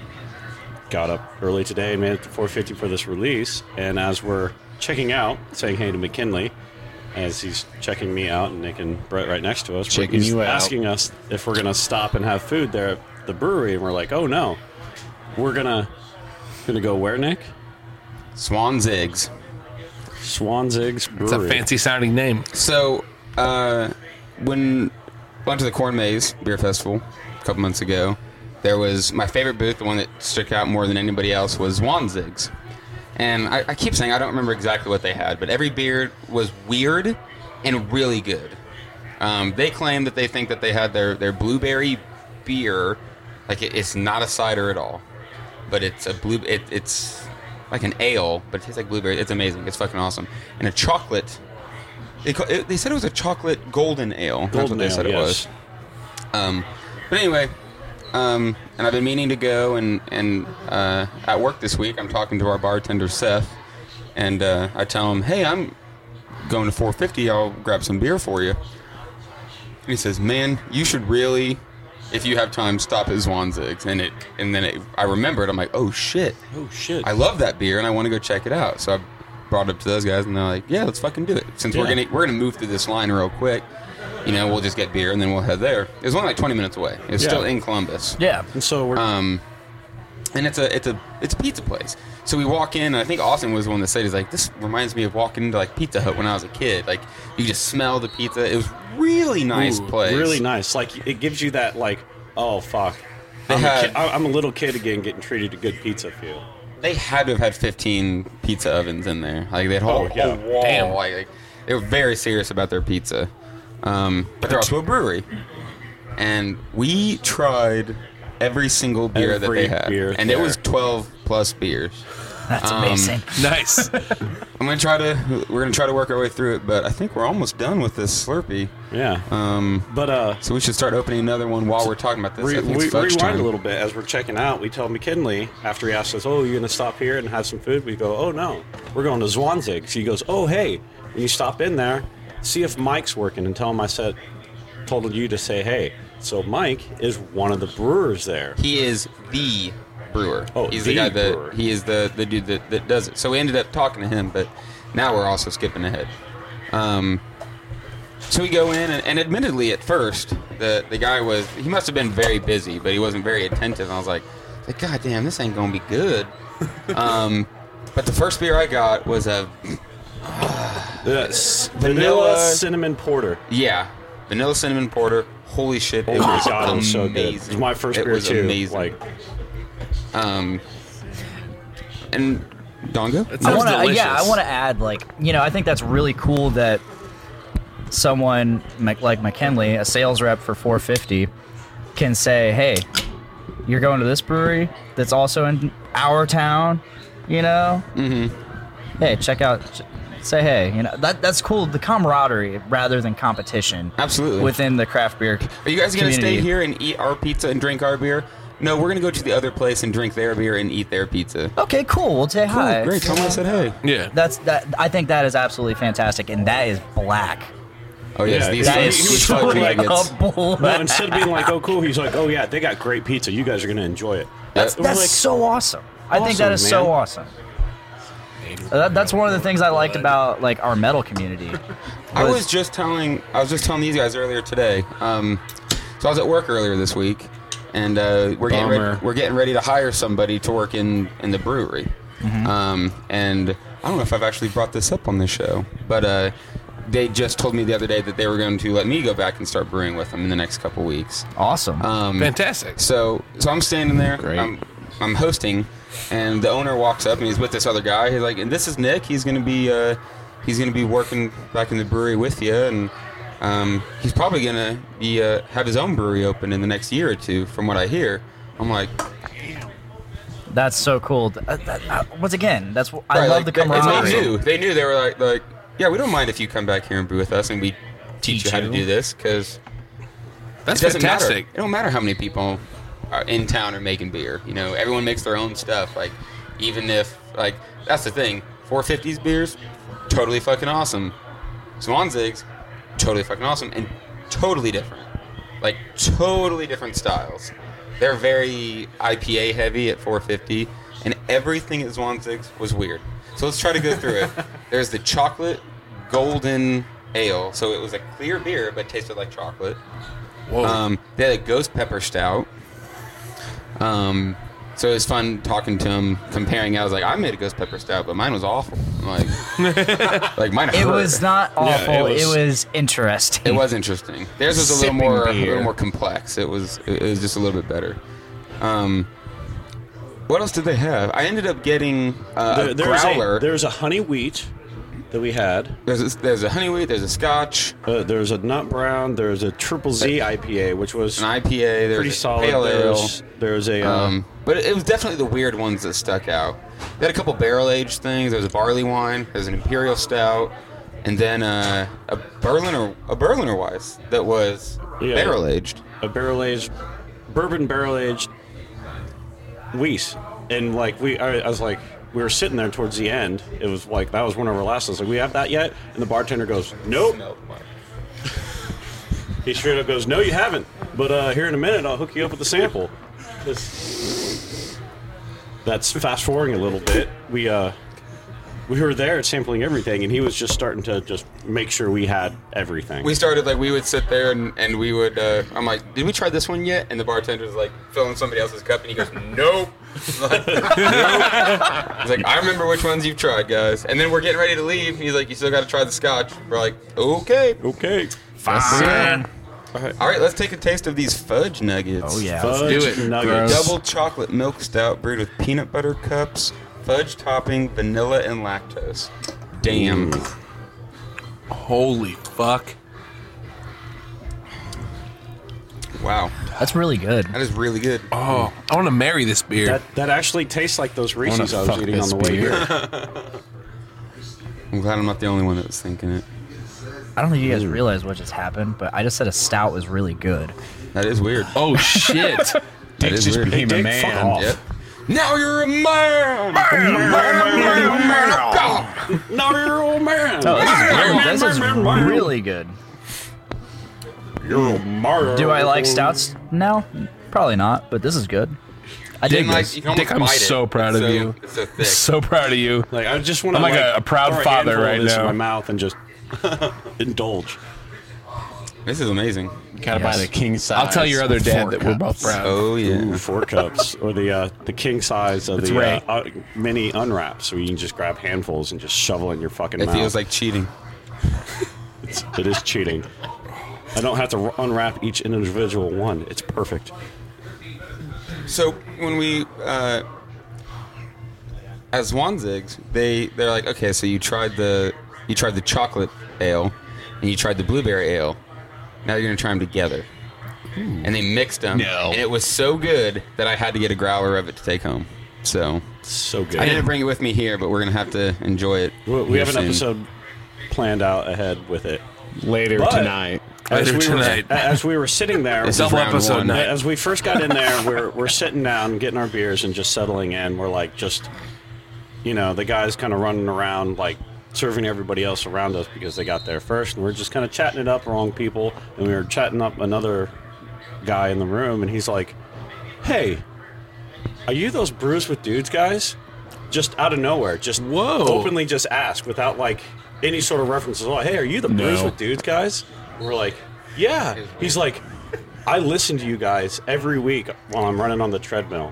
got up early today, made it to four fifty for this release. And as we're checking out, saying hey to McKinley, as he's checking me out, and Nick and Brett right next to us, Checking he's you out. asking us if we're gonna stop and have food there at the brewery, and we're like, oh no, we're gonna gonna go where, Nick? Swan's Eggs. Swanzig's Brewery. It's a fancy sounding name. So, uh, when I went to the Corn Maze Beer Festival a couple months ago, there was my favorite booth, the one that stuck out more than anybody else, was Swanzig's. And I, I keep saying I don't remember exactly what they had, but every beer was weird and really good. Um, they claim that they think that they had their, their blueberry beer, like it, it's not a cider at all, but it's a blue. It, it's like an ale, but it tastes like blueberry. It's amazing. It's fucking awesome. And a chocolate. They, ca- it, they said it was a chocolate golden ale. That's Golden what they ale, said it yes. was. Um, but anyway, um, and I've been meaning to go, and and uh, at work this week, I'm talking to our bartender Seth, and uh, I tell him, "Hey, I'm going to four fifty. I'll grab some beer for you." And he says, "Man, you should really, if you have time, stop at Swanzig's." And it, and then it, I remembered. I'm like, "Oh shit, Oh shit! I love that beer, and I want to go check it out." So I brought it up to those guys, and they're like, "Yeah, let's fucking do it. Since we're Yeah. gonna we're gonna move through this line real quick, you know, we'll just get beer and then we'll head there." It was only like twenty minutes away. It's Yeah. still in Columbus. Yeah. and so we're Um, and it's a it's a it's a pizza place. So we walk in, and I think Austin was the one that said, "He's like, this reminds me of walking into like Pizza Hut when I was a kid. Like you just smell the pizza. It was really nice Ooh, place. really nice. Like it gives you that like, oh fuck, They I'm, had- a kid, I- I'm a little kid again, getting treated to good pizza feel. They had to have had fifteen pizza ovens in there. Like that whole, Oh, yeah. whole wall. Damn. Like, like, they were very serious about their pizza. Um, but they're also a brewery, and we tried every single beer that Every they had, beer and it there. was twelve plus beers. That's Um, amazing. Nice. I'm gonna try to. We're gonna try to work our way through it, but I think we're almost done with this Slurpee. Yeah. Um, But uh, so we should start opening another one while we're talking about this. re- I think we it's fudge rewind time. a little bit as we're checking out. We tell McKinley after he asks us, "Oh, you gonna stop here and have some food?" We go, "Oh no, we're going to Zwanzig." She goes, "Oh hey, when you stop in there, see if Mike's working and tell him I said, told you to say hey." So Mike is one of the brewers there. He is the brewer. Oh, he's the the, guy that brewer. he is the, the dude that, that does it. So we ended up talking to him, but now we're also skipping ahead. Um, so we go in, and, and admittedly, at first, the the guy was he must have been very busy, but he wasn't very attentive. And I was like, like God damn, this ain't gonna be good. um, but the first beer I got was a Yes. Vanilla- Vanilla cinnamon porter. yeah vanilla cinnamon porter. Holy shit! Oh it my was god, it was so amazing. good. It was my first it beer was too. Amazing. Like, um, and Dongo. It I sounds want to, delicious. yeah, I want to add, like, you know, I think that's really cool that someone Mc- like McKinley, a sales rep for four fifty, can say, "Hey, you're going to this brewery that's also in our town, you know? Mm-hmm. Hey, check out ch- say hey. You know, that that's cool. The camaraderie rather than competition. Absolutely. Within the craft beer. Are you guys going to community. stay here and eat our pizza and drink our beer? No, we're going to go to the other place and drink their beer and eat their pizza. Okay, cool. We'll say hi. Great. Tell them I said hey. Yeah. That's that. I think that is absolutely fantastic, and that is black. Oh, yes. Yeah, these That fudge- is these so fudge like nuggets. black. No, instead of being like, oh, cool, he's like, oh, yeah, they got great pizza. You guys are going to enjoy it. That's We're that's like, so awesome. I think that Awesome, is so man. awesome. Uh, That, that's one of the things I liked about like our metal community. I was just telling I was just telling these guys earlier today. Um, so I was at work earlier this week, and uh, we're getting Bummer. ready, we're getting ready to hire somebody to work in, in the brewery. Um, and I don't know if I've actually brought this up on this show, but uh, they just told me the other day that they were going to let me go back and start brewing with them in the next couple weeks. Awesome. Um, Fantastic. So so I'm standing there. Great. I'm, I'm hosting, and the owner walks up and he's with this other guy. He's like, and this is Nick. He's gonna be uh, he's gonna be working back in the brewery with you, and um, he's probably gonna be uh, have his own brewery open in the next year or two, from what I hear. I'm like, That's so cool. Uh, that, uh, once again, that's what I right, love like, the they- and camaraderie. They knew. They knew. They were like, like, yeah, we don't mind if you come back here and brew with us, and we teach, Teach you how to you. do this, because That's it doesn't fantastic. matter. It don't matter how many people are in town are making beer. You know, everyone makes their own stuff. Like, even if, like, that's the thing. four fifties beers, totally fucking awesome. Swanzig's, totally fucking awesome, and totally different. Like, totally different styles. They're very I P A heavy at four fifty, and everything at Swanzig's was weird. So let's try to go through it. There's the chocolate golden ale. So it was a clear beer, but tasted like chocolate. Whoa. Um, they had a ghost pepper stout. Um, so it was fun talking to him, comparing. I was like, I made a ghost pepper stout, but mine was awful. I'm like, like mine hurt. It was not awful. it it, was- was interesting. It was interesting. Theirs was a little Sipping more, a beer. little more complex. It was, it was just a little bit better. Um, what else did they have? I ended up getting uh, There, a there's, growler. a, there's a honey wheat that we had. There's a, there's a honey wheat. There's a Scotch, Uh, there's a nut brown. There's a triple Z I P A, which was an I P A. There's pretty a solid. pale ale. There's, there's a uh, Um, but it, it was definitely the weird ones that stuck out. They had a couple barrel aged things. There was a barley wine. There's an imperial stout, and then uh, a Berliner a Berliner Weiss that was Yeah. barrel aged. a barrel aged bourbon barrel aged Weiss, and like we, I, I was like, we were sitting there towards the end. It was like that was one of our last. I was like, we have that yet? And the bartender goes, nope. He straight up goes, no, you haven't. But uh, here in a minute, I'll hook you up with a sample. This- That's fast forwarding a little bit. We uh, we were there sampling everything, and he was just starting to just make sure we had everything. We started like we would sit there and, and we would. Uh, I'm like, did we try this one yet? And the bartender's like filling somebody else's cup, and he goes, nope. Like, nope. He's like, I remember which ones you've tried, guys. And then we're getting ready to leave. He's like, you still got to try the Scotch. We're like, okay. okay. Fine. All right, let's take a taste of these fudge nuggets. Oh yeah. Fudge do it. nuggets. Double chocolate milk stout brewed with peanut butter cups, fudge topping, vanilla, and lactose. Damn. Holy fuck. Wow. That's really good. That is really good. Oh, I want to marry this beer. That that actually tastes like those Reese's I was fuck eating on this the way beer. here. I'm glad I'm not the only one that was thinking it. I don't think you guys realize what just happened, but I just said a stout was really good. That is weird. oh shit. That Dick is just weird. became a Dick, man. fuck off. Yep. Now you're a man. No, you're an old man. Oh, this is really, this is really good. You're a Mario. Do I like stouts now? Probably not, but this is good. I dig Didn't like, this. you can almost Dick, I'm bite it. so proud It's of so- you. It's so thick. So proud of you. Like I just want to I'm like like a- a proud pour father handful of right this now. in my mouth and just indulge. This is amazing. Gotta Yes. buy the king size. I'll tell your other dad four that we're both cups. proud. Oh yeah. Ooh, four cups or the uh, the king size of It's the Ray. uh, uh, mini unwrap, so you can just grab handfuls and just shovel in your fucking It mouth. feels like cheating. It's, it is cheating. I don't have to r- unwrap each individual one. It's perfect. So when we uh, as Swanzigs, they they're like, okay, so you tried the you tried the chocolate ale and you tried the blueberry ale. Now you're gonna try them together. And they mixed them, No. and it was so good that I had to get a growler of it to take home. So So good. I didn't bring it with me here, but we're gonna have to enjoy it. we we here have an soon. episode planned out ahead with it. Later But- tonight. As Later we, were, tonight. as we were sitting there, This is Double round episode one. night. as we first got in there, we're we're sitting down, getting our beers, and just settling in. We're like, just, you know, the guys kind of running around, like serving everybody else around us because they got there first, and we're just kind of chatting it up, wrong people, and we were chatting up another guy in the room, and he's like, "Hey, are you those Brews with Dudes guys?" Just out of nowhere, just Whoa. openly just ask without like any sort of references. Oh, hey, are you the Brews No. with Dudes guys? And we're like, yeah. He's like, I listen to you guys every week while I'm running on the treadmill.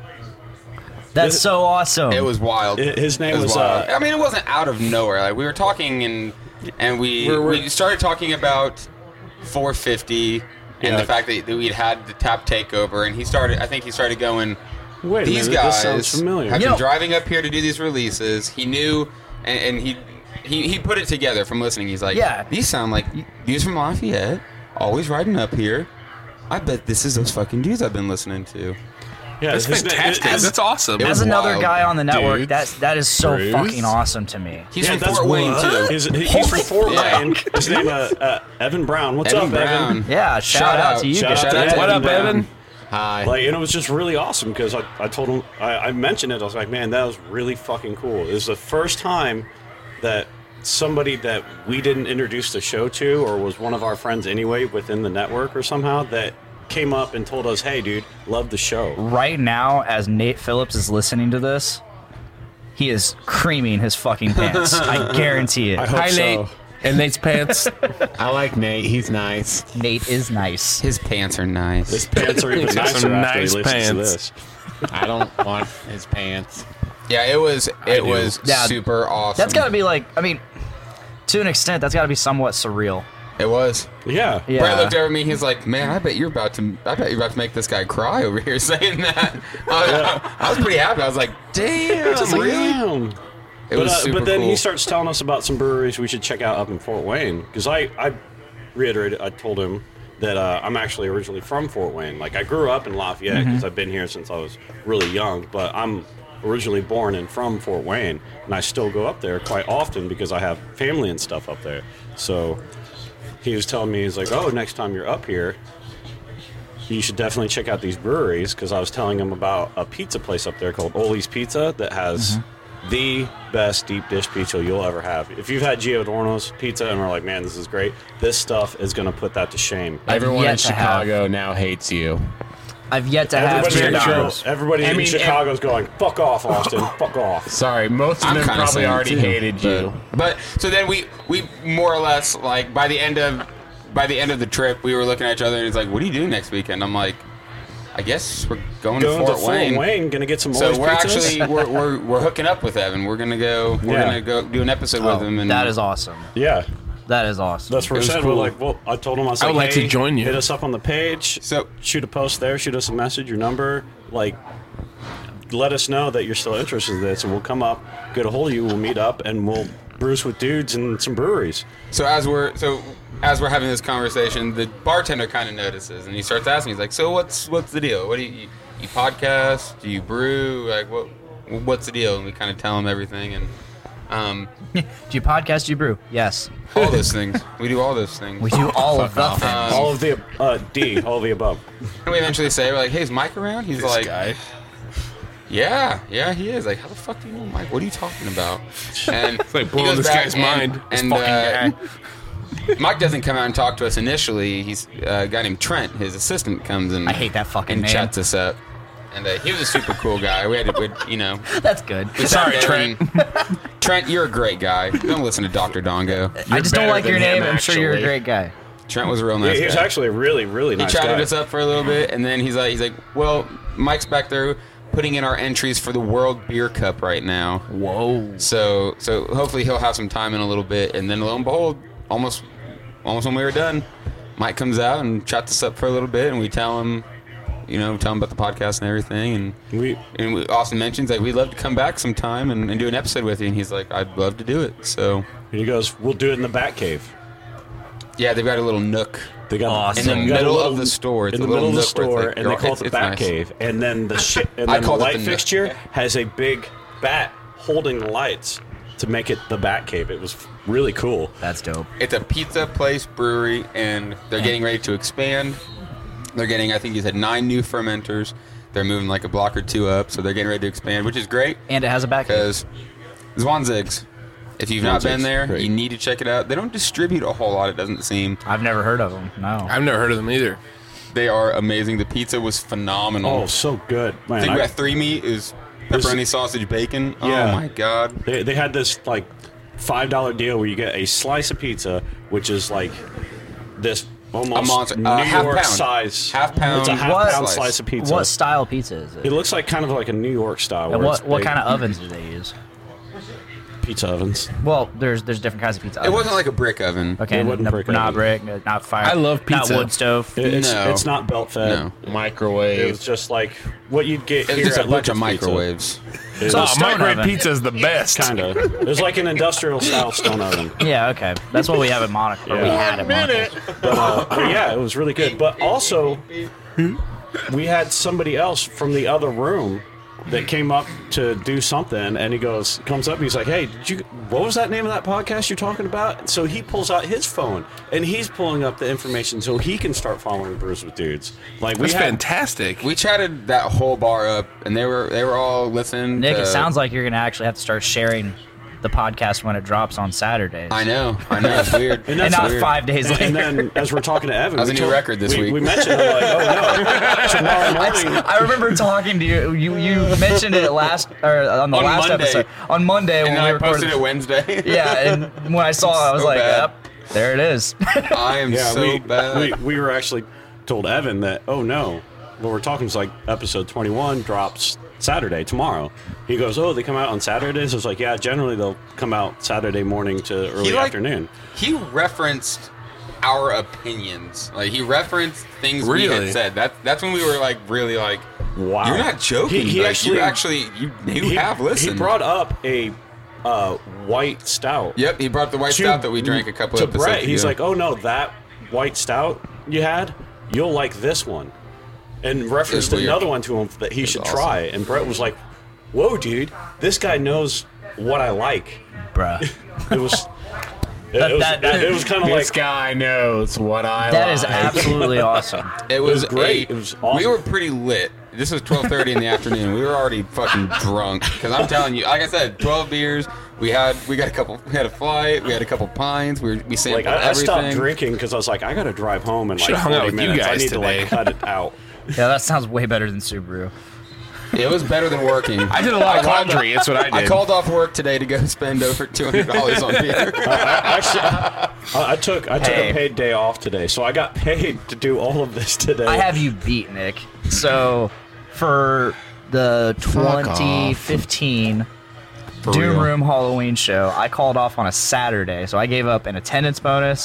That's so awesome. It was wild. I- his name It was, wild. uh, I mean, it wasn't out of nowhere. Like we were talking and and we We're- we're- we started talking about four fifty and Yeah. the fact that, that we'd had the tap takeover, and he started. I think he started going. Wait a These minute, guys this sounds familiar. have You been know- driving up here to do these releases. He knew, and, and he, he he put it together from listening. He's like, Yeah. these sound like dudes from Lafayette, always riding up here. I bet this is those fucking dudes I've been listening to. Yeah, That's his na- fantastic. his- That's awesome. It As was another wild. guy on the network, Dudes. that that is so Brews. fucking awesome to me. He's yeah, from that's Fort Wayne what- too. He's, he- he's from Fort Yeah. Wayne. His name uh, uh, Evan Brown. What's Evan up, Brown. Evan? Yeah, shout, Shout out, out. to you Shout guys. out to Evan What up, Brown. Evan? Hi. Like, and it was just really awesome because I, I told him, I, I mentioned it. I was like, man, that was really fucking cool. It was the first time that somebody that we didn't introduce the show to, or was one of our friends anyway within the network or somehow, that came up and told us, hey, dude, love the show. Right now, as Nate Phillips is listening to this, he is creaming his fucking pants. I guarantee it. I hope Hi, so. Nate. And Nate's pants. I like Nate. He's nice. Nate is nice. His pants are nice. His pants are even He's got nicer some after nice he listens to pants. this. I don't want his pants. Yeah, it was it do. was Yeah, super awesome. That's got to be like, I mean, to an extent, that's got to be somewhat surreal. It was. Yeah. Yeah. Brett looked over at me. He's like, "Man, I bet you're about to. I bet you're about to make this guy cry over here saying that." I, I was pretty happy. I was like, "Damn, Just like, really?" damn. It But, was uh, super but then cool. he starts telling us about some breweries we should check out up in Fort Wayne. Because I, I reiterated, I told him that uh, I'm actually originally from Fort Wayne. Like, I grew up in Lafayette because I've been here since I was really young. But I'm originally born and from Fort Wayne. And I still go up there quite often because I have family and stuff up there. So he was telling me, he's like, oh, next time you're up here, you should definitely check out these breweries, because I was telling him about a pizza place up there called Oli's Pizza that has the best deep dish pizza you'll ever have. If you've had Giordano's pizza and are like, man, this is great, this stuff is going to put that to shame. Everyone yet in to have. Chicago now hates you. I've yet to have Everybody, in, Giordano's. Chicago, everybody I in mean, Chicago's going, fuck off, Austin, fuck off. Sorry, most of I'm them kinda probably saying already too, hated but- you. But so then we we more or less, like, by the end of by the end of the trip, we were looking at each other and it's like, "What are you doing next weekend?" I'm like, "I guess we're going, Going to to Fort Fort Wayne." Wayne, going to get some So Oli's we're pizzas? actually we're, we're we're hooking up with Evan. We're gonna go. We're Yeah. gonna go do an episode Oh, with him. And that is awesome. Yeah. That is awesome. That's what It we was said. cool. We're like, well, I told him, I was I like, would like hey, to join you. hit us up on the page. So- shoot a post there, shoot us a message, your number, like, let us know that you're still interested in this, and we'll come up, get a hold of you, we'll meet up, and we'll brews with dudes in some breweries. So as we're so as we're having this conversation, the bartender kind of notices and he starts asking. He's like, "So what's what's the deal? What do you, you, you podcast? Do you brew? Like what what's the deal?" And we kind of tell him everything and um, Do you podcast? Do you brew? Yes. all those things. We do all those things. We do all of the things. Um, All of the, uh, D, all of the above. And we eventually say, we're like, "Hey, is Mike around?" He's like, guy. "Yeah, yeah, he is." Like, "How the fuck do you know Mike? What are you talking about?" And like he blowing goes this back guy's and- mind. This And fucking uh, guy. Mike doesn't come out and talk to us initially. He's uh, a guy named Trent. His assistant comes and I hate that fucking and name. chats us up. And uh, he was a super cool guy. We had to, we'd, you know. That's good. we sat Sorry, there Trent. and- Trent, you're a great guy. Don't listen to Doctor Dongo. I just don't better like your than him, name. I'm sure you're a actually. great guy. Trent was a real Yeah, nice he was guy. actually a really, really He nice chatted guy. us up for a little bit, and then he's like, he's like, well, Mike's back there putting in our entries for the World Beer Cup right now. Whoa. So, so hopefully he'll have some time in a little bit, and then lo and behold, almost, almost when we were done, Mike comes out and chats us up for a little bit, and we tell him, you know, tell him about the podcast and everything, and We, and we, Austin mentions like we'd love to come back sometime and, and do an episode with you, and he's like, I'd love to do it. So he goes, we'll do it in the Bat Cave. yeah, they've got a little nook. They got Awesome. In the they got a middle little- of the store. It's in a the middle little of the nook where store, it's like- and they call it the it's Bat nice. Cave. And then the shit, and I then the called it light the nook. fixture has a big bat holding the lights to make it the Bat Cave. It was really cool. That's dope. It's a pizza place, brewery, and they're getting ready to expand. They're getting, I think you said, nine new fermenters. They're moving like a block or two up, so they're getting ready to expand, which is great. And it has a back cave. Because Zwanzig's, if you've not been there, great. you need to check it out. They don't distribute a whole lot, it doesn't seem. I've never heard of them. No. I've never heard of them either. They are amazing. The pizza was phenomenal. Oh, so good. Man, I think I- we got three meat. Is There's- pepperoni, sausage, bacon. Yeah. Oh, my God. They, they had this like five dollar deal where you get a slice of pizza, which is like this almost A monster. New Uh, half York pound. size. Half pound. It's a half What- pound slice. slice of pizza. What style pizza is it? It looks like kind of like a New York style. And where what it's what big. kind of ovens do they use? pizza ovens? Well, there's there's different kinds of pizza It ovens. wasn't like a brick oven. Okay, It wasn't no- brick not oven. brick, not fire. I love pizza. Not wood stove. It- it's, No. it's not belt fed. No. It Microwave. was just like what you'd get It here was just a at bunch of Lincoln's Pizza. microwaves. It So Oh, was stone microwave oven. pizza is the best. kind of. It was like an industrial style stone oven. Yeah, okay. That's what we have at Monaco. Or we Yeah. had at Monaco. But, uh, but yeah, it was really good. But also, we had somebody else from the other room that came up to do something, and he goes, comes up, and he's like, "Hey, did you? What was that name of that podcast you're talking about?" So he pulls out his phone, and he's pulling up the information so he can start following Brews with Dudes. Like we That's had, fantastic. We chatted that whole bar up, and they were they were all listening. Nick, to, it sounds like you're gonna actually have to start sharing the podcast when it drops on Saturdays. I know, I know, it's weird. And And that's not weird. five days And, later. and then as we're talking to Evan, That was we a new told- record this we, week. We mentioned it, like, oh no, tomorrow morning. I remember talking to you. You you mentioned it last or on the On last Monday. episode on Monday And when then we I recorded. posted it Wednesday. Yeah, and when I saw it, I was So like, bad. "Yep, there it is." I am Yeah, so we, bad. we we were actually told Evan that, oh no, what we're talking is like episode twenty-one drops Saturday, tomorrow. He goes, oh, they come out on Saturdays? I was like, yeah, generally they'll come out Saturday morning to early He, like- afternoon. He referenced our opinions. Like he referenced things we Really? had said. That that's when we were like really like, Wow. you're not joking. He, he like, actually, you actually you, you he, have listened. He brought up a uh, white stout. Yep, he brought the white to- stout that we drank a couple to episodes Brett. He's ago. like, oh no, that white stout you had, you'll like this one. And referenced weird. another one to him that he It's should awesome. try. And Brett was like, whoa, dude, this guy knows what I like. Bruh. It was. It, That- it was, that- that- it was kind of This like guy knows what I That like. is absolutely awesome. It was, was great. a- It was awesome. We were pretty lit. This was twelve thirty in the afternoon. We were already fucking drunk. Because I'm telling you, like I said, twelve beers. We had we got a couple. We had a flight. We had a couple pints. We were, we sampled like I, I everything. stopped drinking because I was like, I got to drive home in like Should've hung out forty with you minutes. I guys need to today. like cut it out. Yeah, that sounds way better than Subaru. It was better than working. I did a lot of called- laundry. That's what I did. I called off work today to go spend over two hundred dollars on beer. Actually, I, I took I took Hey. a paid day off today, so I got paid to do all of this today. I have you beat, Nick. So for the twenty fifteen For Doom real. Room Halloween show, I called off on a Saturday, so I gave up an attendance bonus,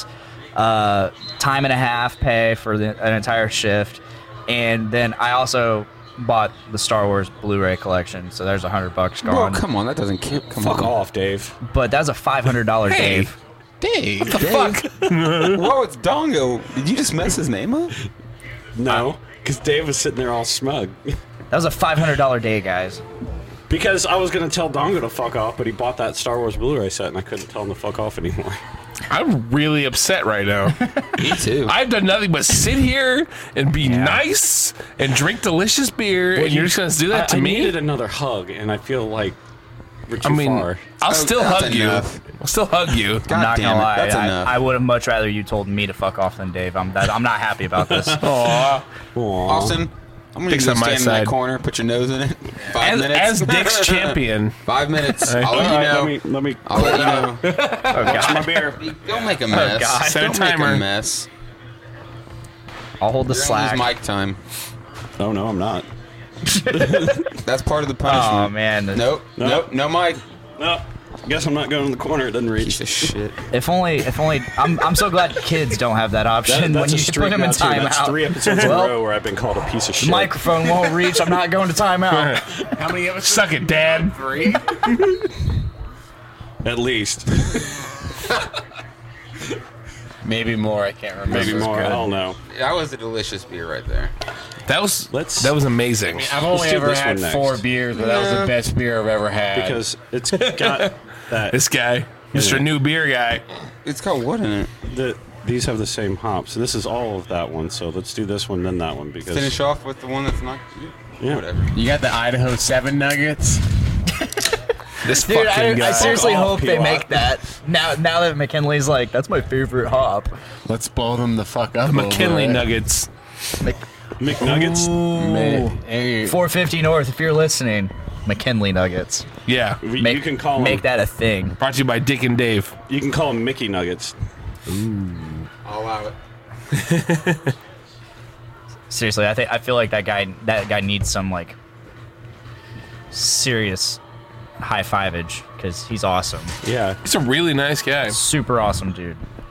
uh, time and a half pay for the, an entire shift, and then I also bought the Star Wars Blu-ray collection. So there's a hundred bucks Bro, gone. come on, that doesn't count. Come Fuck on. off, Dave. But that's a five hundred dollar Hey. Dave. Dave, what the fuck? Whoa, it's Dongo. Did you just mess his name up? No, because Dave was sitting there all smug. That was a five hundred dollar day, guys. Because I was gonna tell Dongo to fuck off, but he bought that Star Wars Blu-ray set, and I couldn't tell him to fuck off anymore. I'm really upset right now. Me too. I've done nothing but sit here and be nice and drink delicious beer, and you're just gonna do that I, to I me? needed another hug, and I feel like we're too I mean, far. I'll Oh, still that's hug enough. you. I'll still hug you. I'm God not damn gonna it, lie. that's I, enough. I would have much rather you told me to fuck off than Dave. I'm that, I'm not happy about this. Aw. Aw. Austin, I'm gonna Dick's go on my stand in that side. corner, put your nose in it. Five As, minutes. as Dick's champion, Five minutes. All I'll let All you right, know. let me let me. I'll let you know. Oh, God. my beer. Don't make a mess. God. Set a Don't make timer. a mess. I'll hold the You're slack. on mic time. Oh no, I'm not. That's part of the Oh punishment. man. Nope. Nope. No mic. No, guess I'm not going in the corner. It doesn't Piece reach. of shit. If only, if only. I'm, I'm so glad kids don't have that option That- when that's you a streak put them in now, too. That's timeout. three episodes in Well, a row where I've been called a piece of the shit. microphone won't reach. I'm not going to timeout. how many of us suck it, Dad? Three. At least. Maybe more. I can't remember. Maybe more. I don't know. That was a delicious beer right there. That was Let's- that was amazing. I've only Let's do ever this had one next. four beers, but that was Yeah. the best beer I've ever had. Because it's got that This guy, Mister Yeah. New Beer guy. It's got wood in it. the, these have the same hops. So this is all of that one. So let's do this one, then that one, because Finish off with the one that's not. Yeah. Whatever. You got the Idaho seven nuggets. This Dude, fucking I, guy. I seriously Fuck off, hope they P-Lot. make that. Now now that McKinley's like, that's my favorite hop. Let's blow them the fuck up. McKinley over it. Nuggets. McNuggets. Man, hey, four fifty North, if you're listening, McKinley Nuggets. Yeah. We- Make, you can call make them. that a thing. Brought to you by Dick and Dave. You can call them Mickey Nuggets. I'll allow it. Seriously, I think I feel like that guy that guy needs some like serious high fiveage because he's awesome. Yeah. He's a really nice guy. Super awesome dude.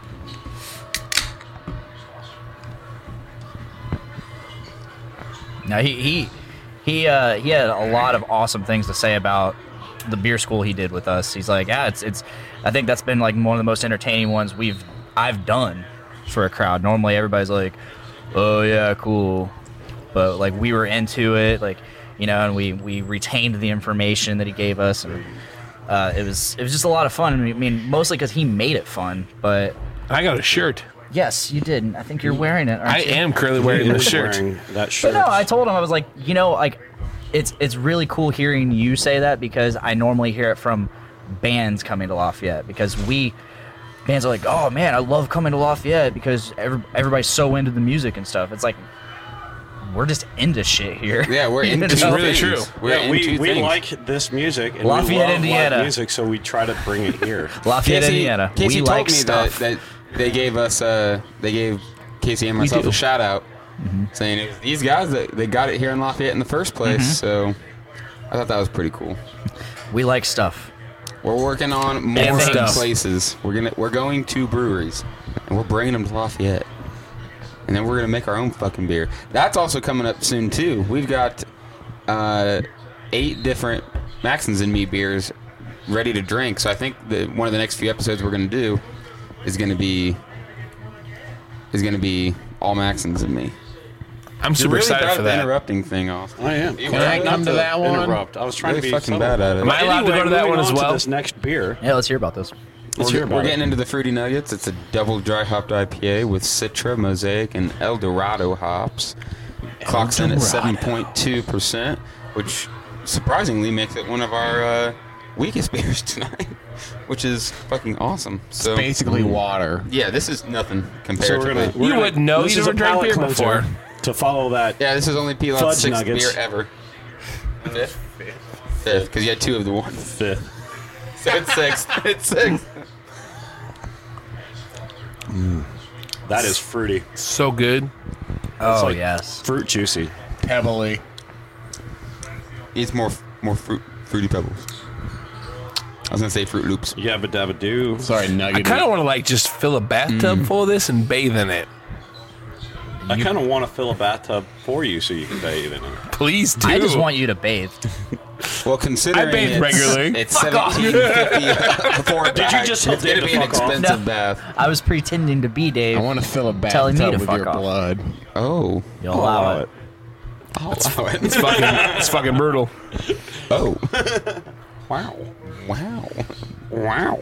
Now he he he uh, he had a lot of awesome things to say about the beer school he did with us. He's like, yeah, it's it's. I think that's been like one of the most entertaining ones we've I've done for a crowd. Normally everybody's like, oh yeah, cool, but like we were into it, like you know, and we we retained the information that he gave us, and uh, it was it was just a lot of fun. I mean, mostly because he made it fun, but. I got a shirt. Yes, you did. I think you're wearing it. Aren't I you? am currently wearing He this is shirt. wearing that But shirt. no, I told him I was like, you know, like it's it's really cool hearing you say that because I normally hear it from bands coming to Lafayette because we bands are like, oh man, I love coming to Lafayette because every, everybody's so into the music and stuff. It's like we're just into shit here. Yeah, we're You into know? really things. true. We're yeah, we, into we things. like this music and Lafayette, we love Indiana. live music, so we try to bring it here. Lafayette, Casey, Indiana. Casey we told like me stuff. That, that they gave us, uh, they gave Casey and myself do. a shout out, saying it was these guys that they got it here in Lafayette in the first place. So I thought that was pretty cool. we like stuff. We're working on more And things. places. We're gonna we're going to breweries, and we're bringing them to Lafayette, and then we're gonna make our own fucking beer. That's also coming up soon too. We've got uh, eight different Maxons and Me beers ready to drink. So I think that one of the next few episodes we're gonna do is gonna be is gonna be all Maxons and Me. I'm super You're really excited bad for at the that. interrupting thing, Austin. I am. You Can I were come not to that one? Interrupt. I was trying Really to be fucking subtle. bad at it. Am I allowed to Anyway, go to that moving one as on to well? this next beer. Yeah, let's hear about this. Let's We're, hear about we're it. getting into the Fruity Nuggets. It's a double dry hopped I P A with Citra, Mosaic, and El Dorado hops. Clocks in at seven point two percent, which surprisingly makes it one of our uh, weakest beers tonight, which is fucking awesome. So basically water. yeah, this is nothing So compared we're to gonna, that. we're You gonna- wouldn't know. This You is a never drank palate beer cleanser before. to follow that. Yeah, this is only P Lot's Fudge sixth nuggets. beer ever. Fifth? Fifth, because you had two of the one. Fifth. So it's sixth. It's sixth. That is fruity. So good. Oh like- yes. Fruit juicy. Pebbly. It's more more fruit, fruity pebbles. I was gonna say Fruit Loops. Yabba dabba doo. Sorry, I nugget. kind of want to like just fill a bathtub full of this and bathe in it. I kind of want to fill a bathtub for you so you can bathe in it. Please do. I just want you to bathe. Well, considering I bathe it's, regularly. it's seventeen fifty for a Did you bag, just tell it's gonna Dave be to an fuck off? expensive No. bath. I was pretending to be Dave. I want to fill a Telling me bathtub to with fuck your off. blood. Oh, You'll allow it. I'll allow it. It's fucking, it's fucking brutal. Oh, wow, wow, wow.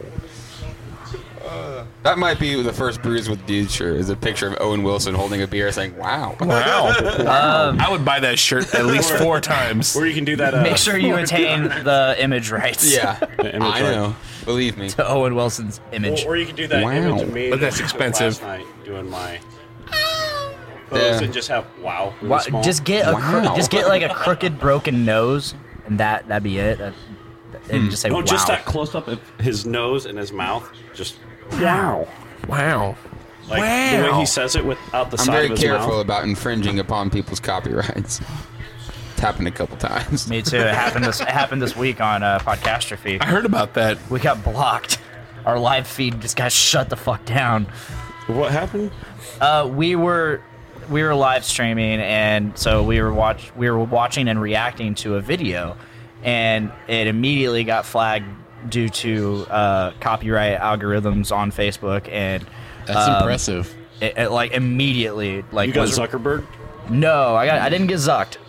That might be the first Brews with Dudes shirt. Is a picture of Owen Wilson holding a beer, saying "Wow." Wow. I would buy that shirt at least four times. Or you can do that. Uh, Make sure you retain the image rights. Yeah, image I right. know. Believe me. To Owen Wilson's image. Or, or you can do that Wow. image of me But that's that I took expensive. last night doing my pose Yeah. and just have wow. Really Wha- small. just get a cro- Wow. just get like a crooked, broken nose, and that that'd be it. That- And just say no, wow. just that close up of his nose and his mouth. Just wow. Wow. Like the way Wow. he says it without the I'm side very of his careful mouth. about infringing upon people's copyrights. It's happened a couple times. Me too. It happened this it happened this week on uh, Podcastrophe. I heard about that. We got blocked. Our live feed just got shut the fuck down. What happened? Uh, we were we were live streaming, and so we were watch we were watching and reacting to a video, and it immediately got flagged due to uh, copyright algorithms on Facebook, and That's um, impressive. It, it, like immediately, like You got was, Zuckerberg? no, I got I didn't get zucked.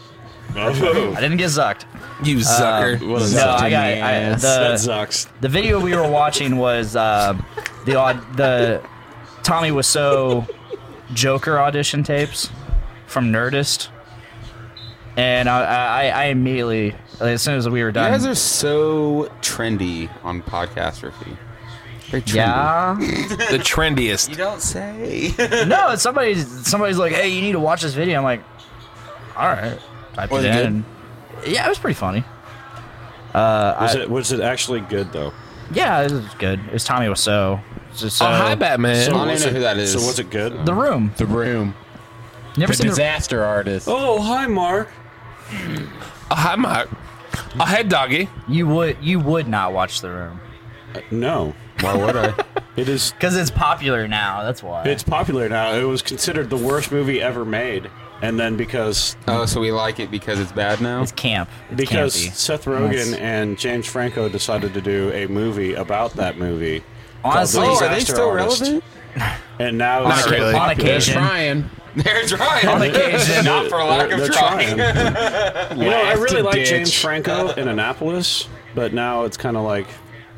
I didn't get zucked. You sucker. What is No, that? I got I, that the sucks. the video we were watching was uh, the aud- the Tommy Wiseau Joker audition tapes from Nerdist, and I I, I immediately as soon as we were You done. guys are so trendy on Podcastrophy. Very trendy. yeah. The trendiest. You don't say. No, it's somebody's somebody's like, hey, you need to watch this video. I'm like, all right. Type Was it it in. good? And, yeah, it was pretty funny. Uh, Was I- it was it actually good though? yeah, it was good. It was Tommy Wiseau. Just, Oh, uh, hi, Batman. So I don't was even know it- who that is. So was it good? The Room. The Room. Never The seen the, disaster artist. Oh, hi, Mark. Oh, hi, Mark. Oh, hey, doggy. You would you would not watch The Room No, Why would I? it is. because it's popular now. That's why. It's popular now. It was considered the worst movie ever made, and then because Oh, so we like it because it's bad now? It's camp. It's because campy. Seth Rogen Yes. and James Franco decided to do a movie about that movie. Honestly, called Oh, The are they Disaster still Artist. relevant? And now Not it's really. on popular. occasion. Trying. They're trying. On occasion. Not for lack They're- of they're trying. trying. You know, I really like ditch. James Franco in Annapolis, but now it's kind of like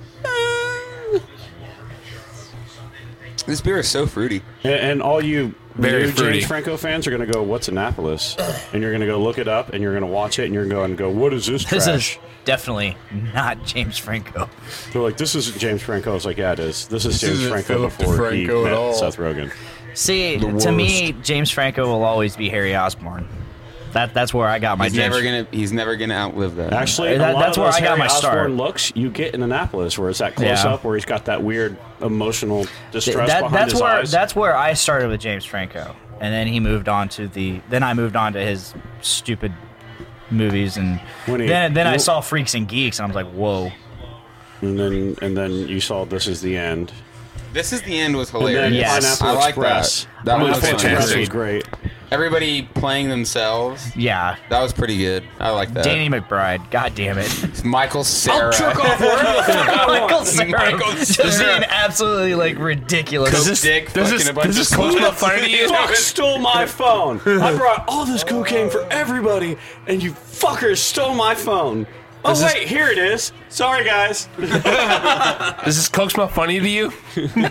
This beer is so fruity. And, and all you Very new fruity. James Franco fans are going to go, "What's Annapolis?" And you're going to go look it up, and you're going to watch it, and you're going to go, "What is this trash?" This is definitely not James Franco. They're like, "This isn't James Franco." I was like, "Yeah, it is. This is This James isn't Franco Philip before DeFranco he at met all. Seth Rogen." See, The to me, James Franco will always be Harry Osborn. That that's where I got my He's James. never gonna. He's never gonna outlive that. Actually, That- a lot that's of where those I got Harry my start. Osborn looks you get in Annapolis, where it's that close Yeah. up, where he's got that weird emotional distress That, behind that's his where eyes. that's where I started with James Franco, and then he moved on to the. Then I moved on to his stupid movies, and When he- then then I well- saw Freaks and Geeks, and I was like, whoa. and then and then you saw This Is the End. This is the end was And then hilarious. Yes. Pineapple I like Express. that. That was Pineapple Express fantastic. was great. Everybody playing themselves. Yeah, That was pretty good. I like that. Danny McBride. God damn it. Michael Cera. Michael Cera Michael just Cera. being absolutely like ridiculous. Coke Is this- dick does fucking this- a bunch does this of close sluts. my funny to you? Fuck stole my phone. I brought all this cocaine for everybody, and you fuckers stole my phone. Oh Is this- wait, here it is. Sorry, guys. Does this Coke smell funny to you?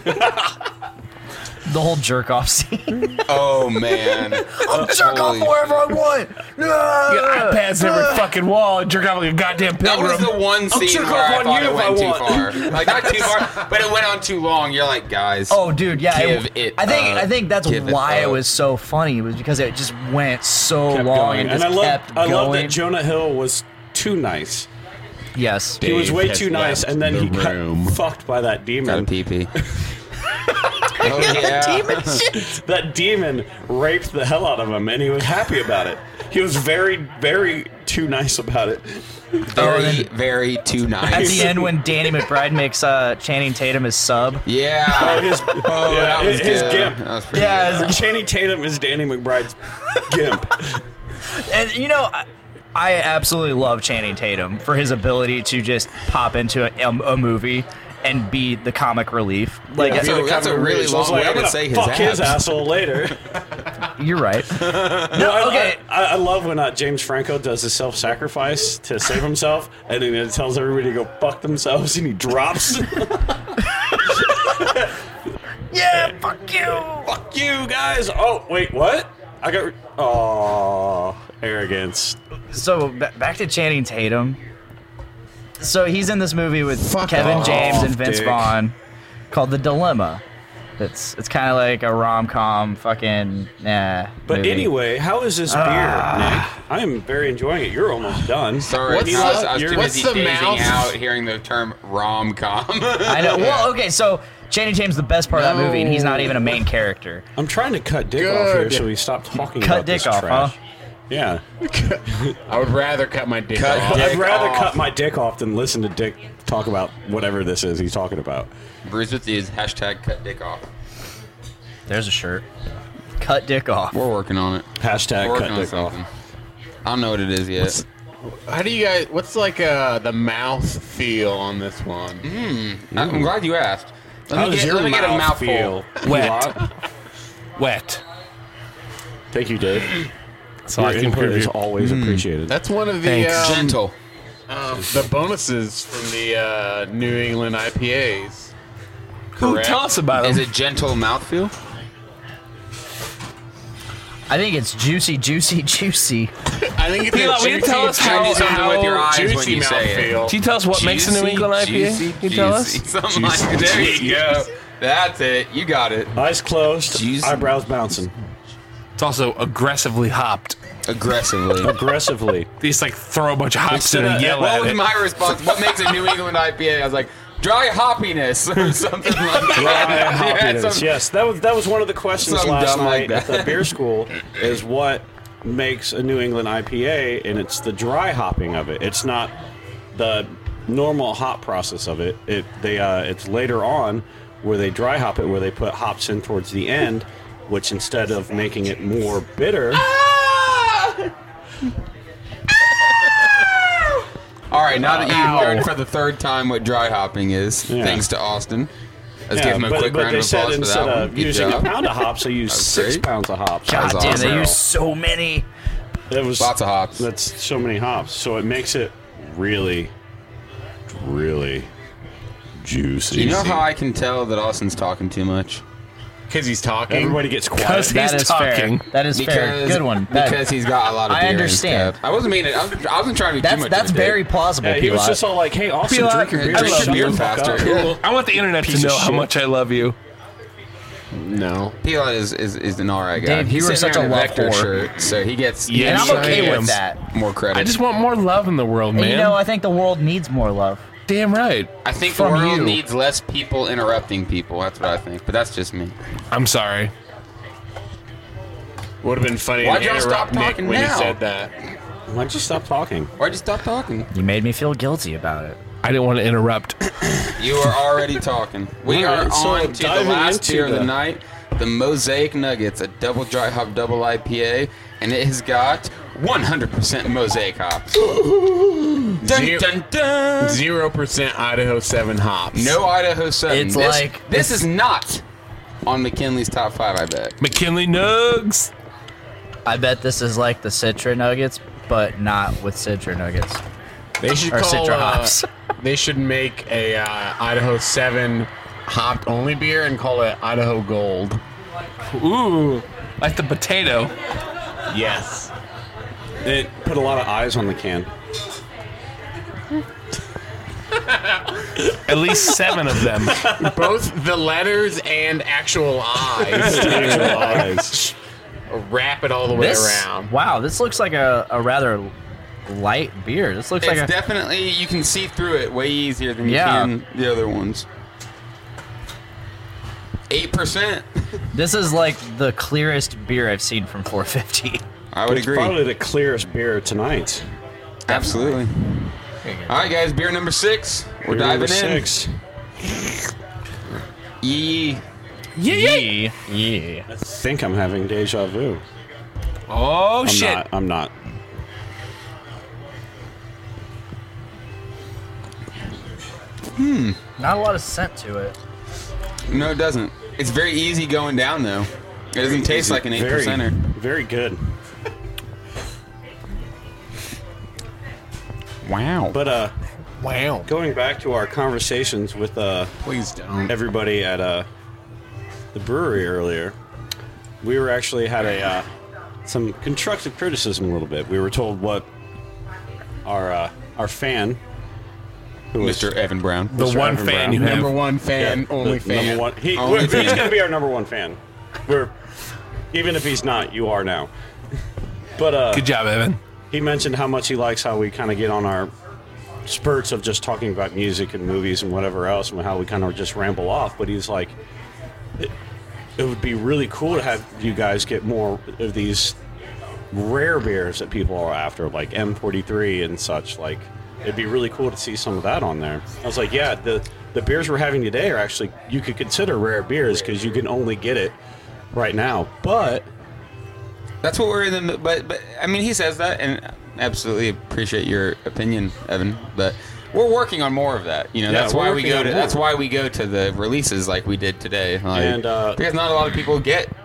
the whole jerk off scene. Oh man. I'll jerk off Holy- wherever I want. You got iPads in every fucking wall and jerk off like a goddamn That was pilgrim. the one scene jerk where off I on thought you it if went I too want. far. Like not too far, but it went on too long. You're like, guys. Oh, dude, yeah. Give it, it I think up. I think that's Give it why it up. was so funny was because it just went so Kept long going. and And just I love, kept I going. love that Jonah Hill was too nice. yes. He was Dave way has too nice, left and then the he got room. fucked by that Got a demon. pee pee. Oh yeah. That demon raped the hell out of him, and he was happy about it. He was very, very too nice about it. Very, very too At nice. the end, when Danny McBride makes uh, Channing Tatum his sub. Yeah. Oh, his, Oh, yeah, that was his good. gimp. That was pretty Yeah, good. Channing Tatum is Danny McBride's gimp. And you know, I, I absolutely love Channing Tatum for his ability to just pop into a, a, a movie and be the comic relief. Like, That's uh, a- that's a really So I was long way I'm to gonna say his fuck his abs. asshole later. you're right. No, I, okay. I, I love when uh, James Franco does his self-sacrifice to save himself, and then he tells everybody to go fuck themselves, and he drops. Yeah, fuck you. Fuck you guys! Oh wait, what? I got. Oh, arrogance. So ba- back to Channing Tatum. So he's in this movie with Fuck Kevin off, James and Vince Dick. Vaughn called The Dilemma. It's it's kind of like a rom com fucking nah. But movie. anyway, how is this beer, Nick? I am very enjoying it. You're almost done. Sorry, What's I was, the- I was too what's busy the dazing mouth? out hearing the term rom com. I know. Well, okay, so Channing Tatum's the best part of that movie, and he's not even a main character. I'm trying to cut Dick off here Good. so we stop talking Cut about Dick this off, trash. huh? Yeah. I would rather cut my dick Cut off. dick. I'd rather off. cut my dick off than listen to Dick talk about whatever this is he's talking about. Bruce with these hashtag cut dick off. There's a shirt. Cut Dick off. We're working on it. Hashtag We're working cut on Dick off. something. I don't know what it is yet. How do you guys? What's like uh, the mouth feel on this one? I'm glad you asked. Let How me does get, your let me get a mouth mouthful. feel? Wet. Elon? Wet. Thank you, Dave. So Your I can input preview. is always appreciated. That's one of the Thanks. um, Gentle. um, the bonuses from the uh, New England I P As. Who Correct. tell us about Is them? it gentle mouthfeel? I think it's juicy, juicy, juicy. I think it's Pila, a will you juicy, tell us how- do something how with your eyes when juicy you say it. mouthfeel. Can you tell us what makes a New Juicy, England I P A? juicy, Can you tell us? juicy. Something like that. There you go. That's it. You got it. Eyes closed, Juicy. eyebrows bouncing. It's also aggressively hopped. Aggressively. Aggressively. They just like throw a bunch of hops in Instead and of- yell What at was it. my response? What makes a New England I P A? I was like, dry hoppiness or something like that. Dry Yeah, hoppiness. some- Yes, that was that was one of the questions Something last dumb like night at that. the beer school. Is what makes a New England I P A, and it's the dry hopping of it. It's not the normal hop process of it. It they uh, it's later on where they dry hop it, where they put hops in towards the end, which instead of making it more bitter. All right, now that you've Ow. learned for the third time what dry hopping is, Yeah. thanks to Austin. Let's Yeah, give him a but, quick but round they of said applause for instead that one. of Good using job. a pound of hops, they used That was six great. pounds of hops. God was damn, awesome. they use so many. It was Lots of hops. That's so many hops. So it makes it really, really juicy. You know how I can tell that Austin's talking too much? Because he's talking. Everybody gets quiet. Because That he's is talking. fair. That is fair. Good one. That- Because he's got a lot of I beer in his understand. cup. I wasn't meaning. I, was, I wasn't trying to be too that's much. that's of a dick. very plausible. Yeah, he was Pilot. just all like, "Hey, Austin, Pilot, drink your beer, I shut love the beer fuck faster. up." Yeah. I want the internet Piece to of know how shit. much I love you. No. Pilot is, is, is an alright guy. Dave, you He's were sitting such there in a love Vector whore. shirt, so he gets Yeah, and he I'm I okay am. with that. more credit. I just want more love in the world, man. And you know, I think the world needs more love. Damn right. I think from the world you. needs less people interrupting people. That's what I think. But that's just me. I'm sorry. Would have been funny Why'd to y'all stop interrupt Nick talking when now? he said that. Why'd you stop talking? Why'd you stop talking? You made me feel guilty about it. I didn't want to interrupt. You are already talking. We All are right, so on to the diving last into beer of the the- night, the Mosaic Nuggets, a double dry hop double I P A, and it has got one hundred percent Mosaic hops. dun, Zero- dun, dun. Zero percent Idaho seven hops. No Idaho seven. It's this, like- this is not on McKinley's top five. I bet. McKinley Nugs. I bet this is like the Citra Nuggets, but not with Citra Nuggets. They should Or call. Citra Uh, hops. they should make a uh, Idaho seven hopped only beer and call it Idaho Gold. Ooh, like the potato. Yes. It put a lot of eyes on the can. At least seven of them. Both the letters and actual eyes. Actual eyes. Wrap it all the way This, around. wow, this looks like a, a rather light beer. This looks It's like a. definitely you can see through it way easier than you Yeah. can the other ones. Eight percent. This is like the clearest beer I've seen from four fifty. I would It's agree. probably the clearest beer tonight. Absolutely. All right, guys. Beer number six. We're Beer diving number in. six. Yee. Yeah. Yeah. I think I'm having deja vu. Oh I'm shit. not. I'm not. Not a lot of scent to it. No, it doesn't. It's very easy going down though. It doesn't taste like an eight Very, percenter. very good. Wow. But uh, Wow. going back to our conversations with uh Please don't. everybody at uh the brewery earlier, we were actually had a uh, some constructive criticism a little bit. We were told what our uh, our fan, who was Mister Evan Brown. The Mister one Evan fan Brown. you have. Number one fan, the only fan. number one. He, Only he's fan. gonna be our number one fan. We're even if he's not, you are now. But uh, Good job, Evan. he mentioned how much he likes how we kind of get on our spurts of just talking about music and movies and whatever else, and how we kind of just ramble off. But he's like, it, it would be really cool to have you guys get more of these rare beers that people are after, like M forty-three and such. Like, it'd be really cool to see some of that on there. I was like, yeah, the the beers we're having today are actually, you could consider rare beers because you can only get it right now. But That's what we're in the. But but I mean, he says that, and absolutely appreciate your opinion, Evan. But we're working on more of that. You know, Yeah, that's we're why we working go on to. more. That's why we go to the releases like we did today. Like, And, uh, because not a lot of people get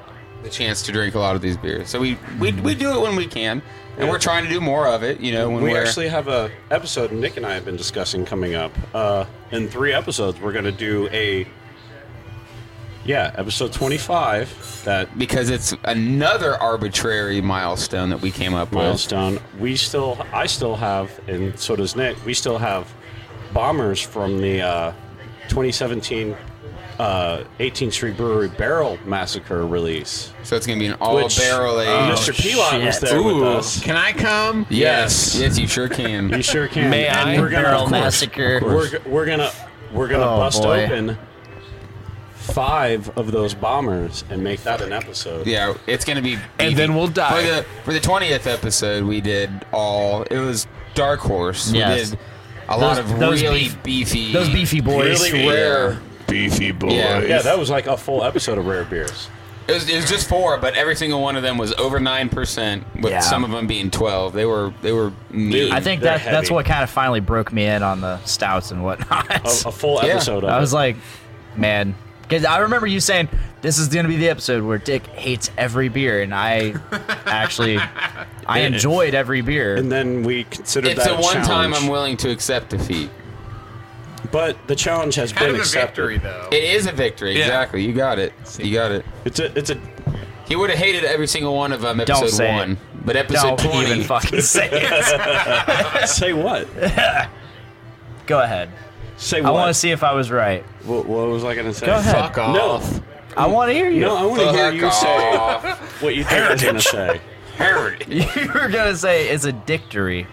the chance to drink a lot of these beers. So we we, we do it when we can, and we're trying to do more of it. You know, when we we're actually have a episode Nick and I have been discussing coming up. Uh, in three episodes, we're going to do a yeah episode twenty-five. That because it's another arbitrary milestone that we came up milestone. We still, I still have, and so does Nick. We still have bombers from the uh, twenty seventeen uh, eighteenth Street Brewery Barrel Massacre release. with. So it's gonna be an all Which, barrel aged. Uh, Mister Pilot was there with Ooh, us. can I come? Yes, yes, you sure can. You sure can. May And I? We're gonna, Barrel of course, Massacre. We're, we're gonna we're gonna Oh, bust boy. open five of those bombers and make that an episode. Yeah, it's gonna be. And then we'll die. For the for the twentieth episode, we did all. It was Dark Horse. Yes. We did a lot Those- of those really beef- beefy, Those beefy boys. really rare. Beefy boy. Yeah. Yeah, that was like a full episode of Rare Beers. It was, it was just four, but every single one of them was over nine percent. With Yeah. some of them being twelve. They were they were mean. I think They're that that's heavy. what kind of finally broke me in on the stouts and whatnot. A, a full Yeah. episode of I was it. like, man, because I remember you saying this is going to be the episode where Dick hates every beer, and I actually I enjoyed every beer. And then we considered it's that the one challenge. time I'm willing to accept defeat. But the challenge has Kind been of a accepted. victory, though. It is a victory, Yeah. exactly. You got it. You got it. It's a it's a He would have hated every single one of them. Episode say it. one, but episode Don't twenty. even fucking say it. say what? Go ahead. Say I what? want to see if I was right. what? What was I gonna say? Go ahead. Fuck off. No, I want to hear you. no, I want to hear Fuck you say off. what you think I was gonna say. Heritage. You were gonna say it's a dictory.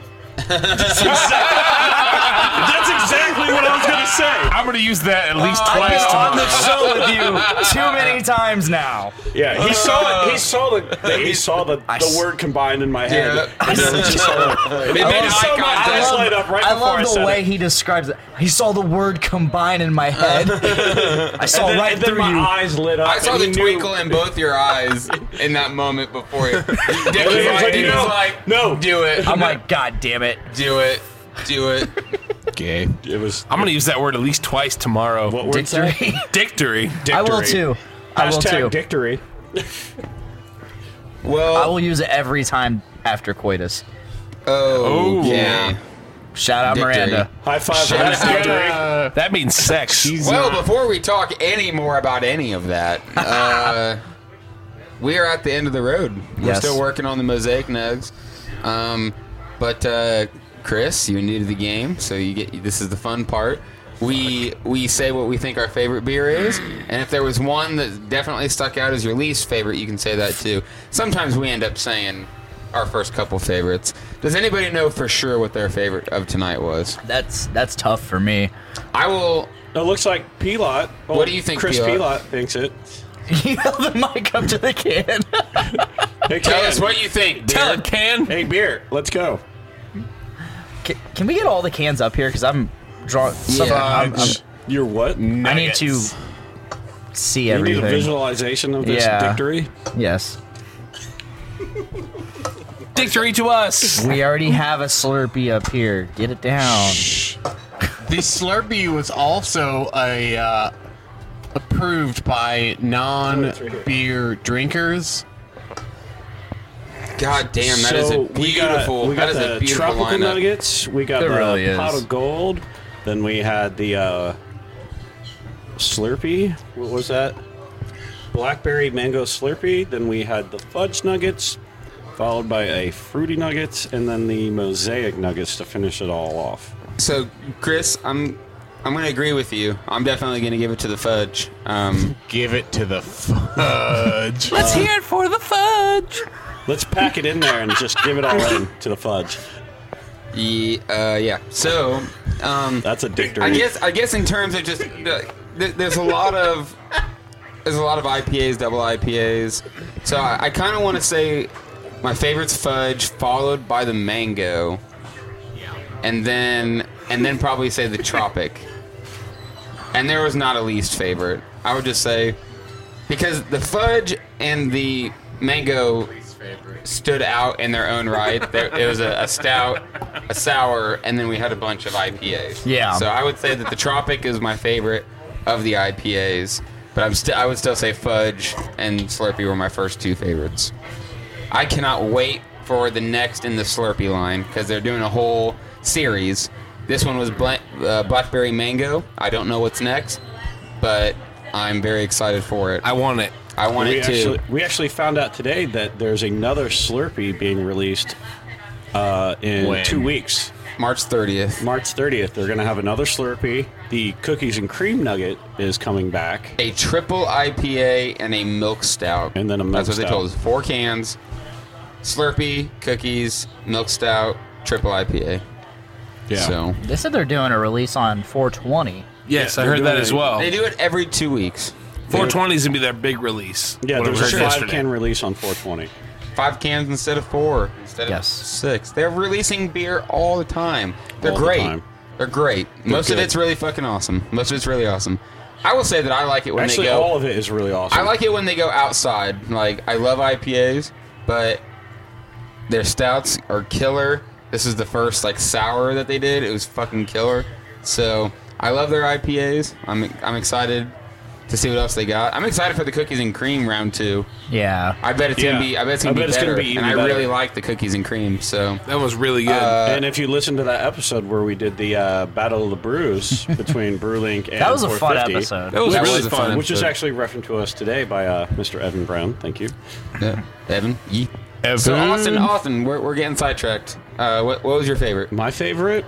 That's exactly what I was gonna say. I'm gonna use that at least I've twice been on tomorrow. the show with you too many times now. Yeah, he saw it. He saw the, the he saw the, I the s- word combined in my head. Yeah. And then just saw the, It made I saw eye my contact. eyes light up right I before love I the said way it. he describes it. He saw the word combine in my head. I saw And then, right and then through my you. eyes lit up. I saw and the he knew- twinkle in both your eyes in that moment before it. Dick And was he was like, like, Dick no, was like, no. do it, I'm like, God damn it. do it, do it. Gay. It was. I'm gonna use that word at least twice tomorrow. What word? Dictory. Dictory. I will too. I will Hashtag too. dictory. Well, I will use it every time after coitus. oh, Oh. yeah. Shout out Dictory. Miranda. High five for Shout that out. dictory. That means sex. Well, before we talk any more about any of that, uh, we are at the end of the road. We're Yes. still working on the Mosaic Nugs. Um, but uh, Chris, you're new to the game, so you get this is the fun part. We we say what we think our favorite beer is, and if there was one that definitely stuck out as your least favorite, you can say that too. Sometimes we end up saying our first couple favorites. Does anybody know for sure what their favorite of tonight was? That's that's tough for me. I will. It looks like Pilot. Well, What do you think, Chris Pilot? Pilot thinks it. You held the mic up to the can. Hey, Tell Can. us what you think. Tell Beer. it, can. Hey, beer. Let's go. Can, can we get all the cans up here? Because I'm drawing. Yeah. I'm, I'm, You're what? I need to see You need everything. a visualization of this Yeah. dictory. Yes. Dictory to us. We already have a Slurpee up here. Get it down. The Slurpee was also a uh, approved by non-beer drinkers. God damn, that is a we got, beautiful. we got that is the a beautiful tropical lineup. nuggets. We got There the really is. pot of gold. Then we had the uh, Slurpee. What was that? Blackberry mango Slurpee. Then we had the fudge nuggets, followed by a fruity nuggets, and then the mosaic nuggets to finish it all off. So, Chris, I'm I'm gonna agree with you. I'm definitely gonna give it to the fudge. Um, Give it to the fudge. Let's hear it for the fudge. Let's pack it in there and just give it all in to the fudge. yeah, uh, yeah. So, um, That's a dictory. I guess I guess in terms of just the, th- there's a lot of there's a lot of I P As, double I P As. So I, I kind of want to say my favorite's fudge, followed by the mango, and then and then probably say the tropic. And there was not a least favorite. I would just say because the fudge and the mango stood out in their own right. There, it was a, a stout, a sour, and then we had a bunch of I P As. Yeah. So I would say that the tropic is my favorite of the I P As. But but I'm still I would still say Fudge and Slurpee were my first two favorites. I cannot wait for the next in the Slurpee line because they're doing a whole series. This one was bla- uh, Blackberry Mango. I don't know what's next, but I'm very excited for it. I want it. I want we it too. Actually, we actually found out today that there's another Slurpee being released uh, in When? two weeks. March thirtieth. March thirtieth, they're going to have another Slurpee. The Cookies and Cream Nugget is coming back. A triple I P A and a milk stout. And then a milk That's what they stout. told us. Four cans. Slurpee, cookies, milk stout, triple I P A. Yeah. So They said they're doing a release on four twenty. Yes, Yeah, I they're heard that doing as it. well. they do it every two weeks. four twenty is gonna be their big release. Yeah, What I there's a heard five yesterday. can release on four twenty. Five cans instead of four. Instead Yes. of six. They're releasing beer all the time. They're All the great. time. They're great. Most of good. it's really fucking awesome. Most of it's really awesome. I will say that I like it when Actually, they go. all of it is really awesome. I like it when they go outside. Like, I love I P As, but their stouts are killer. This is the first, like, sour that they did. It was fucking killer. So, I love their I P As. I'm I'm excited to see what else they got. I'm excited for the cookies and cream round two. Yeah. I bet it's Yeah. gonna be. I bet it's I gonna bet be it's better. gonna be even and I better. really like the cookies and cream. So, That was really good. Uh, and if you listen to that episode where we did the uh, Battle of the Brews between Brewlink and That was a fun four fifty, episode. that was that really was a fun. fun which is episode. actually referenced to us today by uh, Mister Evan Brown. Thank you. yeah. Evan, ye. Evan. So Austin, Austin, we're, we're getting sidetracked. Uh, what, what was your favorite? My favorite,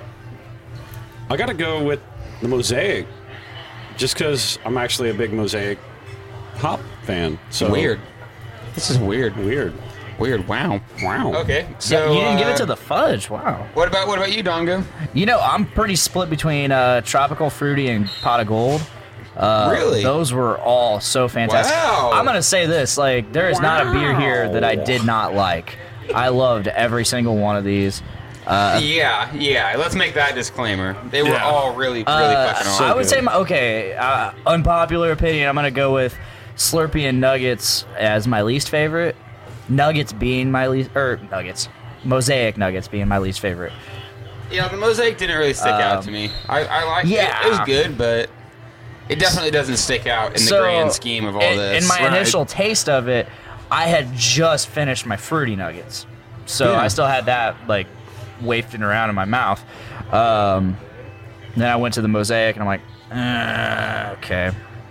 I got to go with the Mosaic, just because I'm actually a big Mosaic hop fan. So Weird. This is weird. weird. Weird. Wow. Wow. Okay. So yeah, you didn't give it uh, to the fudge. Wow. What about what about you, Dongo? You know, I'm pretty split between uh, Tropical Fruity and Pot of Gold. Uh, Really? Those were all so fantastic. Wow. I'm gonna say this: like, there is not a beer here that I Wow. did not like. I loved every single one of these. Uh, Yeah, yeah. Let's make that disclaimer. They were Yeah. all really, really uh, fucking awesome. I would say, my, okay, uh, unpopular opinion. I'm gonna go with Slurpee and Nuggets as my least favorite. Nuggets being my least, or Nuggets, Mosaic Nuggets being my least favorite. Yeah, the mosaic didn't really stick out Um, to me. I, I like yeah. it. It was good, but it definitely doesn't stick out in the So, grand scheme of all in, this. in my Right. initial taste of it, I had just finished my fruity nuggets, so Yeah. I still had that like wafting around in my mouth. Um, then I went to the Mosaic, and I'm like, uh, okay.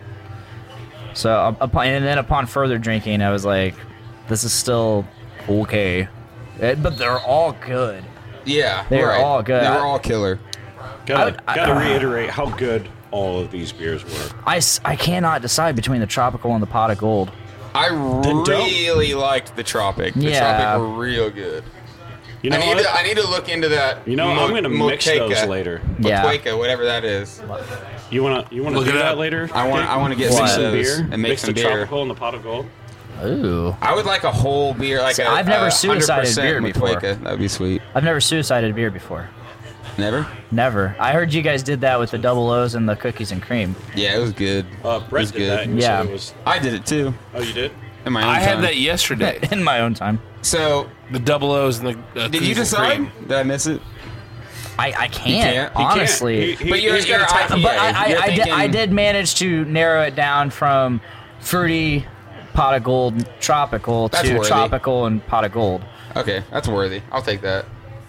So up- upon and then upon further drinking, I was like, this is still okay, Eh, but they're all good. yeah, They were right. all good. They were I- all killer. Gotta, I would- I- gotta reiterate how good all of these beers were. I, s- I cannot decide between the tropical and the pot of gold. I don't. really liked the tropic. The Yeah. tropic were real good. You know I need what? to I need to look into that. you know, Mo- I'm gonna mix those Moteca. later. Yeah. Moteca, whatever that is. You wanna you wanna Look do it that up. later? I want I want to get mix some some of those beer and make mix some the beer. tropical and the pot of gold. Ooh. I would like a whole beer, like See, a I've never a suicided 100% beer before. Motueka. That would be sweet. I've never suicided beer before. Never? Never. I heard you guys did that with the double O's and the cookies and cream. Yeah, it was good. Uh, it Brett was did good. that. And Yeah. said it was, I did it too. oh, you did? In my own I time. had that yesterday. In my own time. So, The double O's and the uh, did you cookies and decide? cream. Did I miss it? I, I can't, can't? He can't. honestly. He- he- But you're, he's you're got a I type- P A. but I, I, You're I, did, I thinking- did manage to narrow it down from fruity, pot of gold, tropical That's to worthy. tropical and pot of gold. Okay, that's worthy. I'll take that.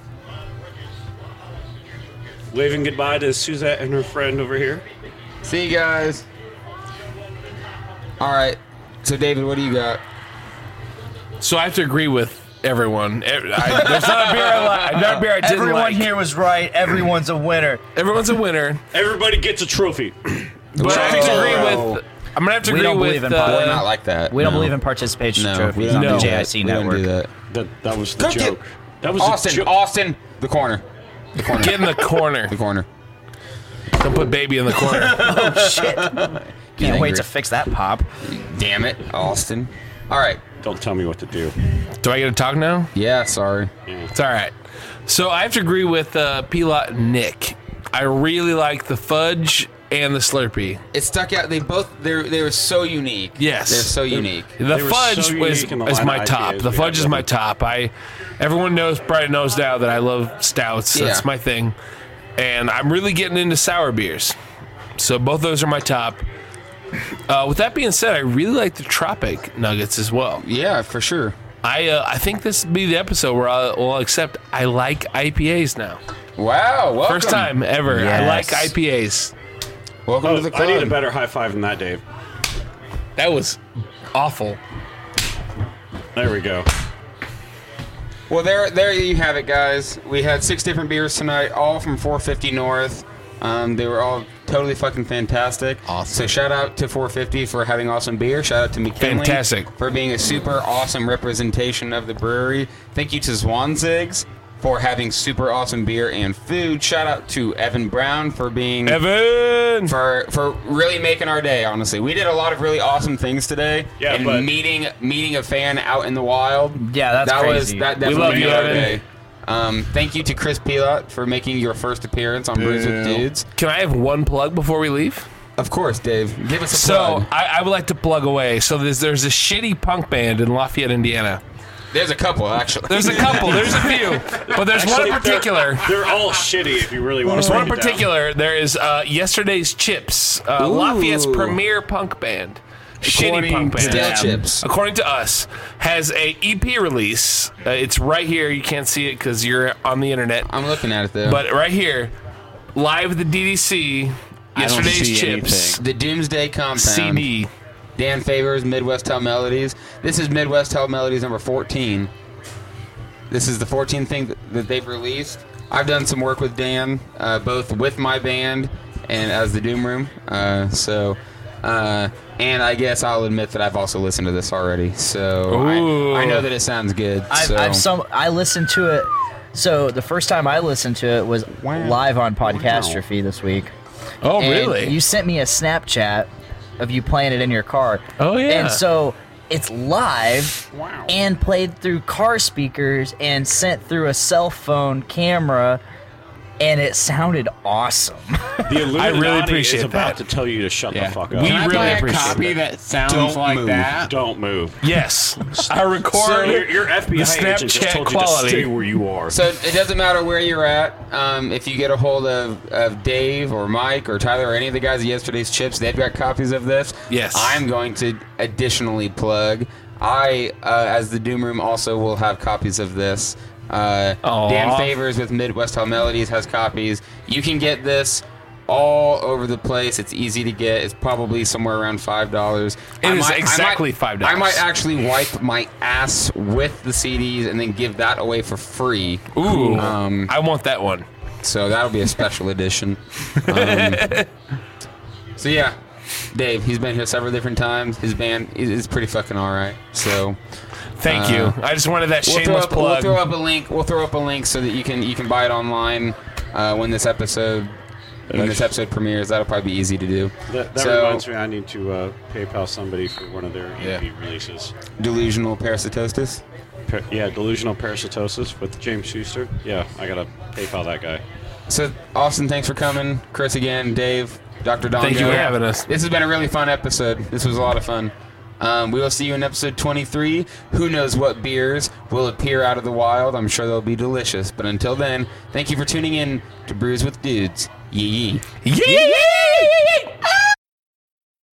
Waving goodbye to Suzette and her friend over here. See you guys. All right. So, David, what do you got? So I have to agree with everyone. Ev- I, there's not a beer I like. Not a beer I didn't Everyone like. here was right. Everyone's a winner. Everyone's a winner. Everybody gets a trophy. But I have to agree with. I'm gonna have to We agree don't with. believe in uh, pot. We're not like that. We don't No. believe in participation No, we trophies don't on do the that. J I C We don't network. do that. That, that was the Go get- joke. That was Austin, the joke. Austin, the corner. The corner. Get in the corner. the corner. Don't put baby in the corner. Oh shit! Can't wait angry. to fix that pop. Damn it, Austin. All right. Don't tell me what to do. Do I get to talk now? Yeah, sorry. It's all right. So I have to agree with uh, Pilot and Nick. I really like the fudge and the Slurpee. It stuck out. They both they they were so unique. Yes. They're so unique. The They were fudge so was unique in the is line my of top. I P As The we fudge had is my with top. I everyone knows probably knows now that I love stouts. That's Yeah. my thing. And I'm really getting into sour beers. So both those are my top. Uh, with that being said, I really like the Tropic Nuggets as well. Yeah, for sure. I uh, I think this will be the episode where I'll, will accept I like I P As now. Wow, welcome. First time ever. I Yes. like I P As. Welcome Oh, to the club. I need a better high five than that, Dave. That was awful. There we go. Well, there, there you have it, guys. We had six different beers tonight, all from four fifty North. Um, they were all totally fucking fantastic. Awesome. So shout out to four fifty for having awesome beer. Shout out to McKinley Fantastic. for being a super awesome representation of the brewery. Thank you to Zwanzig's for having super awesome beer and food. Shout out to Evan Brown for being Evan! for for really making our day. Honestly, we did a lot of really awesome things today. Yeah, and but- meeting meeting a fan out in the wild. Yeah, that's that crazy. was that We definitely love you, made our Evan. day. Um, thank you to Chris Pilot for making your first appearance on Brews with Boo. Dudes. Can I have one plug before we leave? Of course, Dave. Give us a So plug. I, I would like to plug away. So there's there's a shitty punk band in Lafayette, Indiana. There's a couple, actually. There's a couple. There's a few, but there's one in particular. They're, they're all shitty if you really want There's to one break in it down. particular. There is uh, Yesterday's Chips, uh, Ooh. Lafayette's premier punk band. Shitty According punk to band. Stale them. chips. According to us, has a E P release. Uh, it's right here. You can't see it because you're on the internet. I'm looking at it, though. But right here, live at the D D C, I don't Yesterday's see Chips, anything. the Doomsday Compound. C D. Dan Favors, Midwest Hell Melodies. This is Midwest Hell Melodies number fourteen. This is the fourteenth thing that, that they've released. I've done some work with Dan, uh, both with my band and as the Doom Room. Uh, so, uh, and I guess I'll admit that I've also listened to this already. So Ooh. I, I know that it sounds good. I've, so. I've some. I listened to it. So the first time I listened to it was Wow. live on Podcastrophe this week. Oh, And really? You sent me a Snapchat of you playing it in your car. Oh, yeah. And so it's live Wow. and played through car speakers and sent through a cell phone camera, and it sounded awesome. The Illuminati really appreciate is about that. to tell you to shut Yeah. the fuck up. We Can I really buy a appreciate copy it. that sounds Don't like move. that? Don't move. Yes. I record So your, your F B I the agent just Snapchat told you quality. to stay where you are. So it doesn't matter where you're at. Um, if you get a hold of, of Dave or Mike or Tyler or any of the guys at Yesterday's Chips, they've got copies of this. Yes. I'm going to additionally plug. I, uh, as the Doom Room, also will have copies of this. Uh, Aw. Dan Favors with Midwest Hell Melodies has copies. You can get this all over the place. It's easy to get. It's probably somewhere around five dollars. It is exactly five dollars. I might actually wipe my ass with the C Ds and then give that away for free. Ooh. Um, I want that one. So that'll be a special edition. Um, so yeah, Dave, he's been here several different times. His band is, is pretty fucking all right. So Thank Uh, you. I just wanted that we'll throw, shameless up, we'll plug. throw up a link. We'll throw up a link so that you can you can buy it online uh, when this episode when this episode premieres. That'll probably be easy to do. That, that So- reminds me, I need to uh, PayPal somebody for one of their Yeah. E P releases. Delusional parasitosis. Pa- yeah, Delusional Parasitosis with James Schuster. Yeah, I gotta PayPal that guy. So Austin, thanks for coming. Chris again. Dave, Doctor Dongo. Thank you for having us. This has been a really fun episode. This was a lot of fun. Um, we will see you in episode twenty-three. Who knows what beers will appear out of the wild? I'm sure they'll be delicious. But until then, thank you for tuning in to Brews with Dudes. Yee yee. Yeah, yeah, yeah, yeah, yeah.